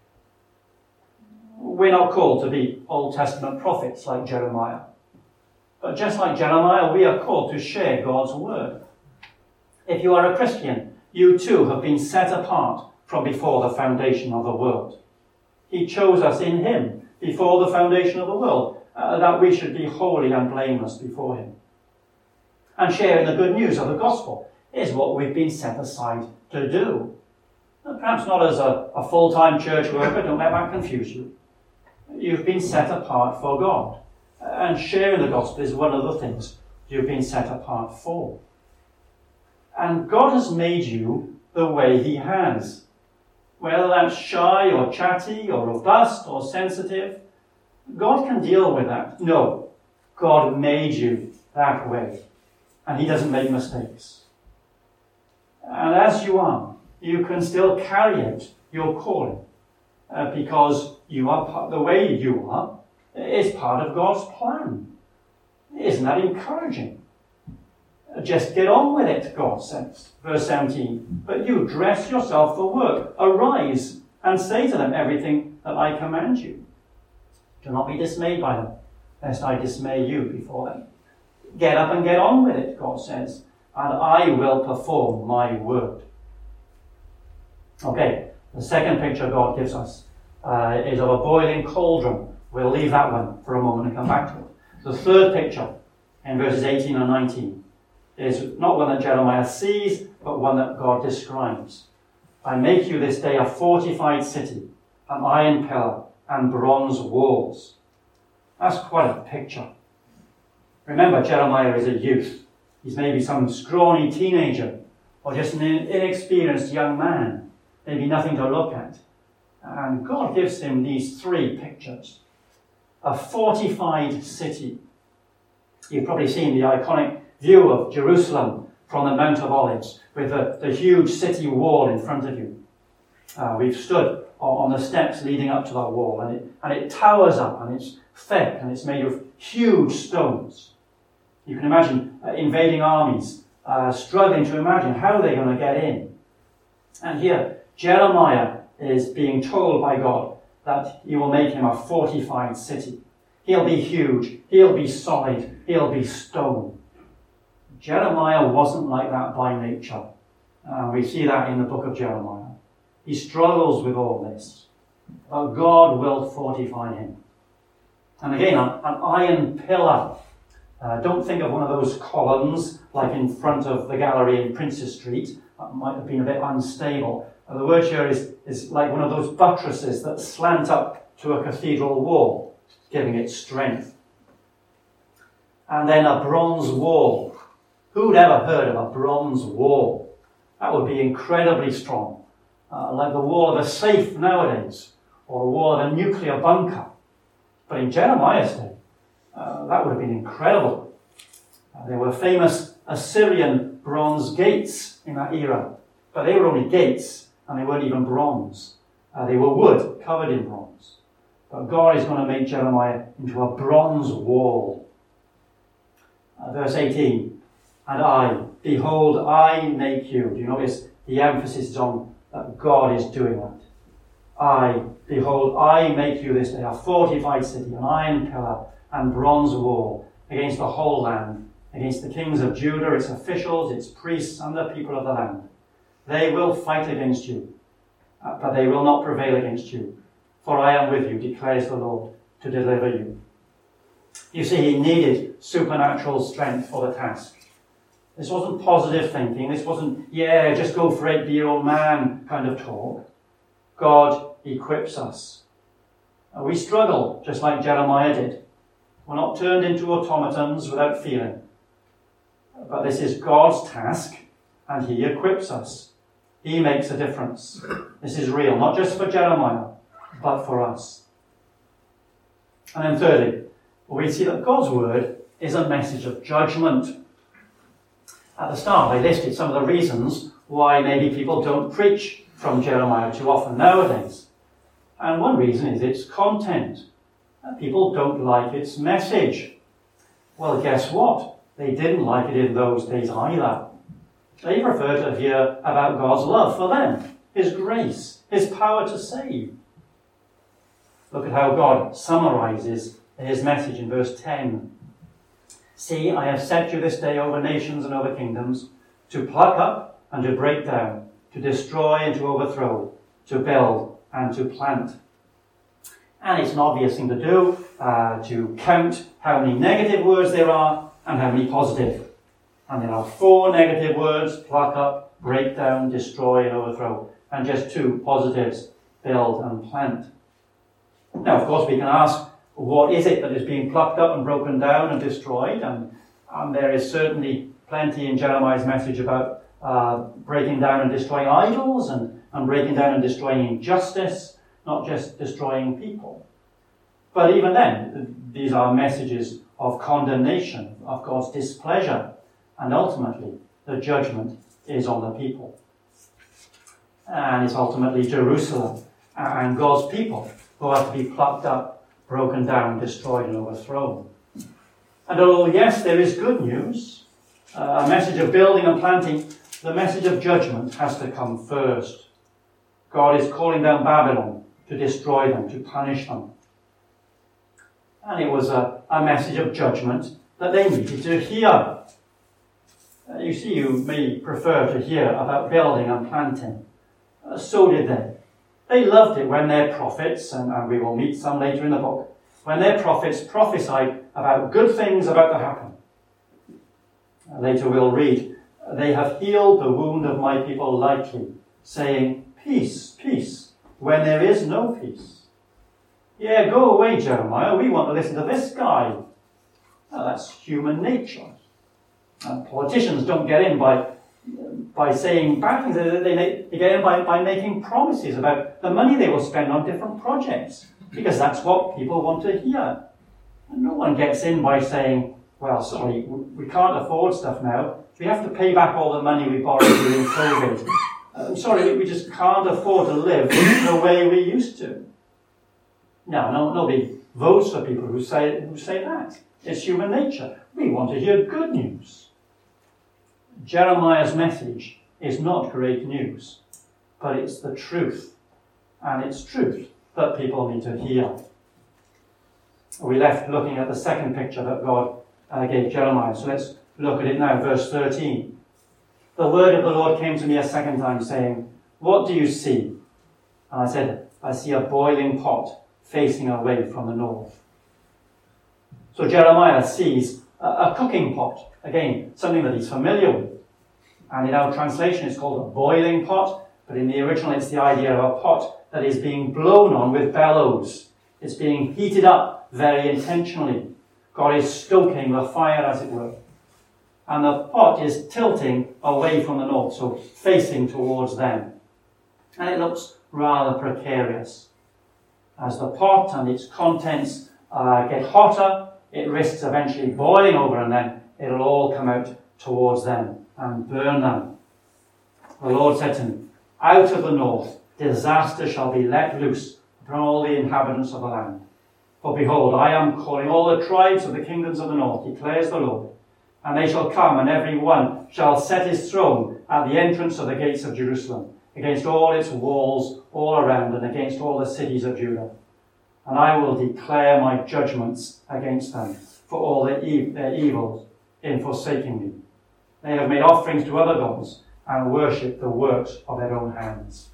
S1: We're not called to be Old Testament prophets like Jeremiah. But just like Jeremiah, we are called to share God's word. If you are a Christian, you too have been set apart from before the foundation of the world. He chose us in him before the foundation of the world, uh, that we should be holy and blameless before him. And sharing the good news of the gospel is what we've been set aside to do. Perhaps not as a, a full-time church worker, don't let that confuse you. You've been set apart for God. And sharing the gospel is one of the things you've been set apart for. And God has made you the way he has. Whether that's shy or chatty or robust or sensitive, God can deal with that. No, God made you that way. And he doesn't make mistakes. And as you are, you can still carry out your calling. Uh, because you are part, the way you are is part of God's plan. Isn't that encouraging? Just get on with it, God says. Verse seventeen. But you dress yourself for work. Arise and say to them everything that I command you. Do not be dismayed by them, lest I dismay you before them. Get up and get on with it, God says, and I will perform my word. Okay, the second picture God gives us uh, is of a boiling cauldron. We'll leave that one for a moment and come back to it. The third picture, in verses eighteen and nineteen, is not one that Jeremiah sees, but one that God describes. I make you this day a fortified city, an iron pillar, and bronze walls. That's quite a picture. Remember, Jeremiah is a youth. He's maybe some scrawny teenager, or just an inexperienced young man, maybe nothing to look at. And God gives him these three pictures. A fortified city. You've probably seen the iconic view of Jerusalem from the Mount of Olives with the, the huge city wall in front of you. Uh, we've stood on the steps leading up to that wall, and it, and it towers up, and it's thick, and it's made of huge stones. You can imagine uh, invading armies uh, struggling to imagine how they're going to get in. And here, Jeremiah is being told by God that he will make him a fortified city. He'll be huge, he'll be solid, he'll be stone. Jeremiah wasn't like that by nature. Uh, we see that in the book of Jeremiah. He struggles with all this. But God will fortify him. And again, an, an iron pillar. Uh, don't think of one of those columns like in front of the gallery in Princes Street. That might have been a bit unstable. Uh, the word here is, is like one of those buttresses that slant up to a cathedral wall, giving it strength. And then a bronze wall. Who'd ever heard of a bronze wall? That would be incredibly strong, uh, like the wall of a safe nowadays, or the wall of a nuclear bunker. But in Jeremiah's day, uh, that would have been incredible. Uh, there were famous Assyrian bronze gates in that era, but they were only gates, and they weren't even bronze. Uh, they were wood, covered in bronze. But God is going to make Jeremiah into a bronze wall. Uh, verse eighteen, and I, behold, I make you. Do you notice the emphasis is on that God is doing that? I, behold, I make you this day a fortified city, an iron pillar and bronze wall against the whole land, against the kings of Judah, its officials, its priests, and the people of the land. They will fight against you, but they will not prevail against you. For I am with you, declares the Lord, to deliver you. You see, he needed supernatural strength for the task. This wasn't positive thinking. This wasn't, yeah, just go for it, be your own man kind of talk. God equips us. We struggle, just like Jeremiah did. We're not turned into automatons without feeling. But this is God's task, and he equips us. He makes a difference. This is real, not just for Jeremiah, but for us. And then thirdly, we see that God's word is a message of judgment. At the start, I listed some of the reasons why maybe people don't preach from Jeremiah too often nowadays. And one reason is its content. People don't like its message. Well, guess what? They didn't like it in those days either. They prefer to hear about God's love for them, his grace, his power to save. Look at how God summarizes his message in verse ten. See, I have set you this day over nations and over kingdoms, to pluck up and to break down, to destroy and to overthrow, to build and to plant. And it's an obvious thing to do, uh, to count how many negative words there are and how many positive. And there are four negative words, pluck up, break down, destroy and overthrow, and just two positives, build and plant. Now, of course, we can ask, what is it that is being plucked up and broken down and destroyed? And, and there is certainly plenty in Jeremiah's message about uh, breaking down and destroying idols and, and breaking down and destroying injustice, not just destroying people. But even then, these are messages of condemnation, of God's displeasure, and ultimately the judgment is on the people. And it's ultimately Jerusalem and God's people who are to be plucked up, broken down, destroyed and overthrown. And although, yes, there is good news, uh, a message of building and planting, the message of judgment has to come first. God is calling down Babylon to destroy them, to punish them. And it was a, a message of judgment that they needed to hear. Uh, you see, you may prefer to hear about building and planting. Uh, so did they. They loved it when their prophets, and, and we will meet some later in the book, when their prophets prophesied about good things about to happen. Uh, later we'll read, they have healed the wound of my people lightly, saying, peace, peace, when there is no peace. Yeah, go away, Jeremiah, we want to listen to this guy. Now, that's human nature. And politicians don't get in by by saying bad things. They, they, they get in by, by making promises about the money they will spend on different projects, because that's what people want to hear. And no one gets in by saying, well, sorry, we can't afford stuff now. We have to pay back all the money we borrowed during COVID. Uh, sorry, we just can't afford to live the way we used to. No, no, nobody votes for people who say, who say that. It's human nature. We want to hear good news. Jeremiah's message is not great news, but it's the truth. And it's truth that people need to hear. We left looking at the second picture that God uh, gave Jeremiah. So let's look at it now, verse thirteen. The word of the Lord came to me a second time, saying, what do you see? And I said, I see a boiling pot facing away from the north. So Jeremiah sees a, a cooking pot. Again, something that he's familiar with. And in our translation it's called a boiling pot, but in the original it's the idea of a pot that is being blown on with bellows. It's being heated up very intentionally. God is stoking the fire, as it were. And the pot is tilting away from the north, so facing towards them. And it looks rather precarious. As the pot and its contents uh, get hotter, it risks eventually boiling over, and then it'll all come out towards them and burn them. The Lord said to me, out of the north disaster shall be let loose upon all the inhabitants of the land. For behold, I am calling all the tribes of the kingdoms of the north, declares the Lord. And they shall come, and every one shall set his throne at the entrance of the gates of Jerusalem, against all its walls all around, and against all the cities of Judah. And I will declare my judgments against them for all their, e- their evils in forsaking me. They have made offerings to other gods and worshipped the works of their own hands.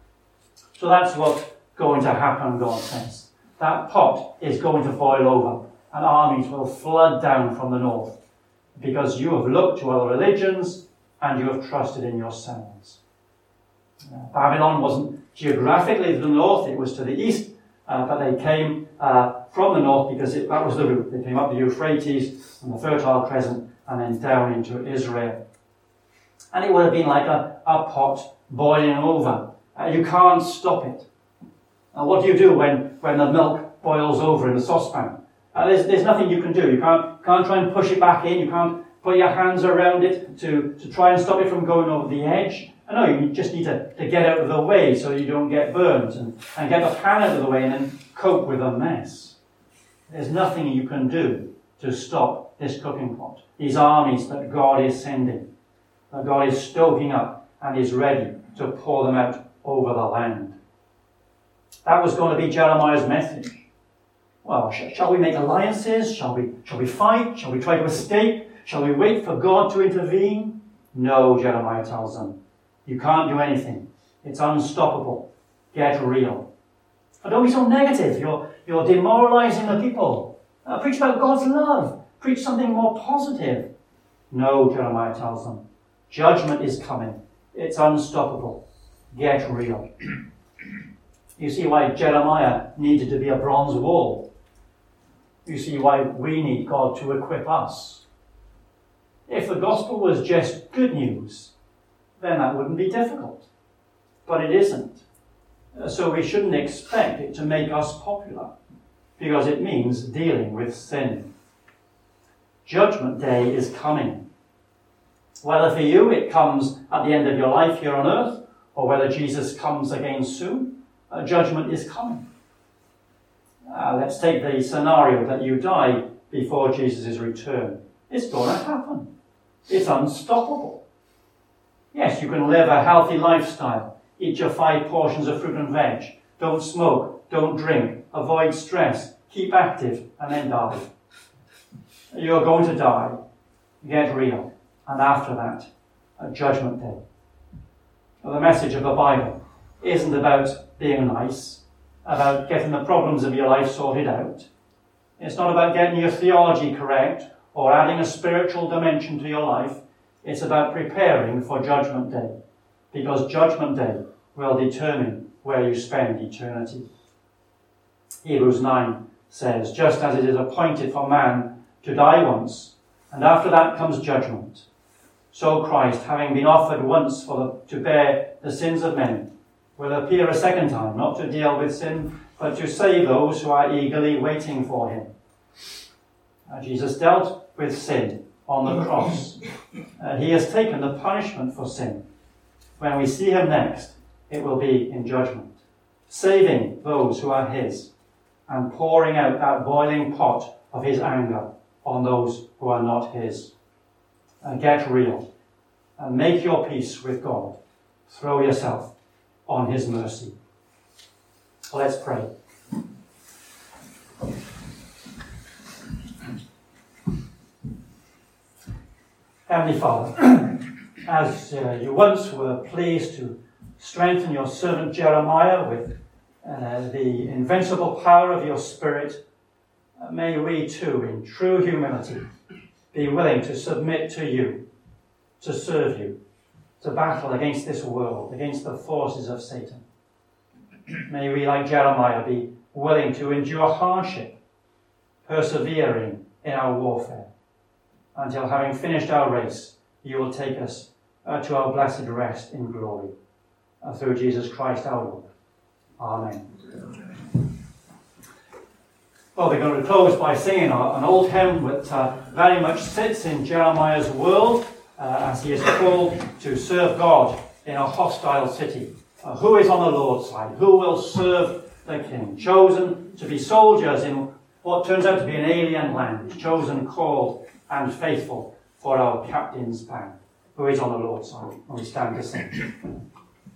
S1: So that's what's going to happen, God says. That pot is going to boil over, and armies will flood down from the north, because you have looked to other religions and you have trusted in yourselves. Uh, Babylon wasn't geographically to the north, it was to the east, uh, but they came uh, from the north because it, that was the route. They came up the Euphrates and the Fertile Crescent and then down into Israel. And it would have been like a, a pot boiling over. Uh, you can't stop it. Now, what do you do when, when the milk boils over in the saucepan? Uh, there's, there's nothing you can do. You can't, can't try and push it back in. You can't put your hands around it to, to try and stop it from going over the edge. No, you just need to, to get out of the way so you don't get burnt, and, and get the pan out of the way and then cope with the mess. There's nothing you can do to stop this cooking pot, these armies that God is sending, that God is stoking up and is ready to pour them out over the land. That was going to be Jeremiah's message. Well, sh- shall we make alliances? Shall we, shall we fight? Shall we try to escape? Shall we wait for God to intervene? No, Jeremiah tells them. You can't do anything. It's unstoppable. Get real. And don't be so negative. You're, you're demoralizing the people. Uh, preach about God's love. Preach something more positive. No, Jeremiah tells them. Judgment is coming. It's unstoppable. Get real. You see why Jeremiah needed to be a bronze wall. You see why we need God to equip us. If the gospel was just good news, then that wouldn't be difficult. But it isn't. So we shouldn't expect it to make us popular, because it means dealing with sin. Judgment Day is coming. Whether for you it comes at the end of your life here on earth, or whether Jesus comes again soon, uh, judgment is coming. Uh, let's take the scenario that you die before Jesus' return. It's going to happen. It's unstoppable. Yes, you can live a healthy lifestyle. Eat your five portions of fruit and veg. Don't smoke. Don't drink. Avoid stress. Keep active and then die. You're going to die. Get real. And after that, a judgment day. Well, the message of the Bible isn't about being nice, about getting the problems of your life sorted out. It's not about getting your theology correct or adding a spiritual dimension to your life. It's about preparing for Judgment Day, because Judgment Day will determine where you spend eternity. Hebrews nine says, just as it is appointed for man to die once, and after that comes judgment, so Christ, having been offered once for the, to bear the sins of many, will appear a second time, not to deal with sin, but to save those who are eagerly waiting for him. Uh, Jesus dealt with sin on the cross. Uh, he has taken the punishment for sin. When we see him next, it will be in judgment, saving those who are his, and pouring out that boiling pot of his anger on those who are not his. And get real, and make your peace with God. Throw yourself on his mercy. Let's pray. Heavenly Father, as uh, you once were pleased to strengthen your servant Jeremiah with uh, the invincible power of your Spirit, uh, may we too, in true humility, be willing to submit to you, to serve you, to battle against this world, against the forces of Satan. May we, like Jeremiah, be willing to endure hardship, persevering in our warfare, until having finished our race, you will take us uh, to our blessed rest in glory. Uh, through Jesus Christ our Lord. Amen. Well, we're going to close by singing an old hymn that uh, very much sits in Jeremiah's world uh, as he is called to serve God in a hostile city. Uh, who is on the Lord's side? Who will serve the King? Chosen to be soldiers in what turns out to be an alien land. Chosen, called, and faithful for our captain's band. Who is on the Lord's side? And we stand to sing.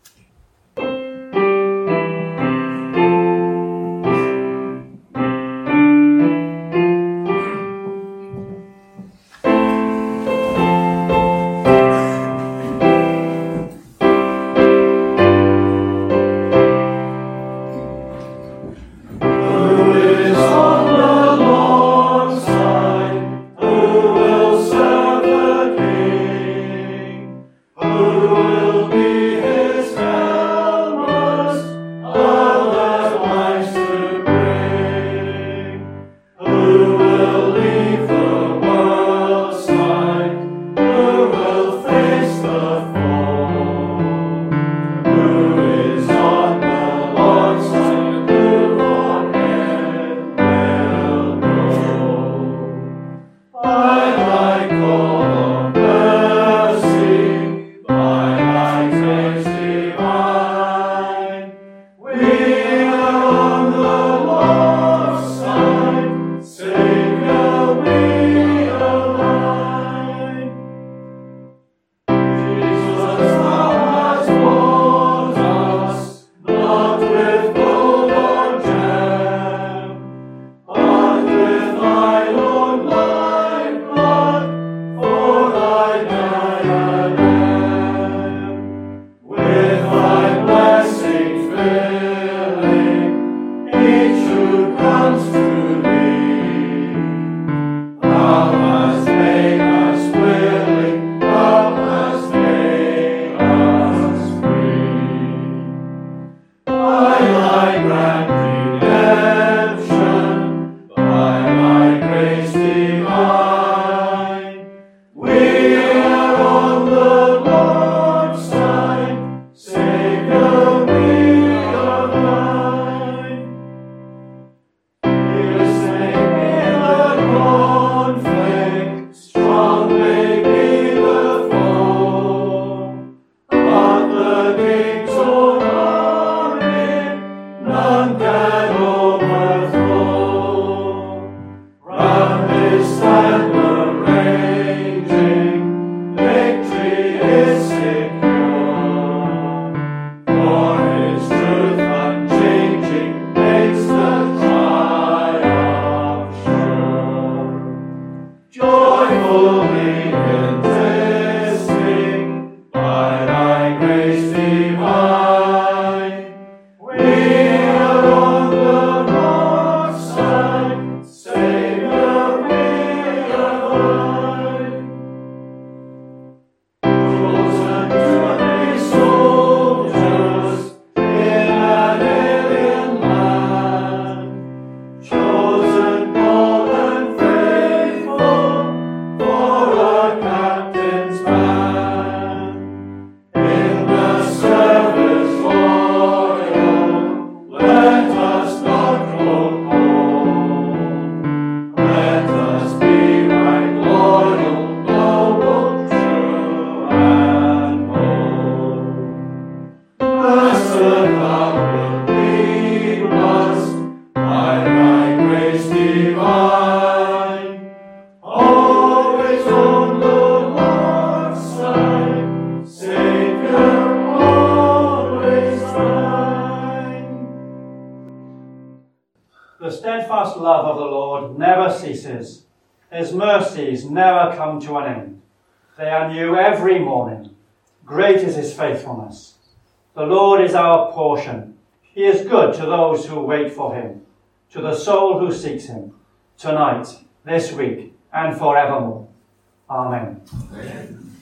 S1: The steadfast love of the Lord never ceases. His mercies never come to an end. They are new every morning. Great is his faithfulness. The Lord is our portion. He is good to those who wait for him, to the soul who seeks him, tonight, this week, and forevermore. Amen.
S2: Amen.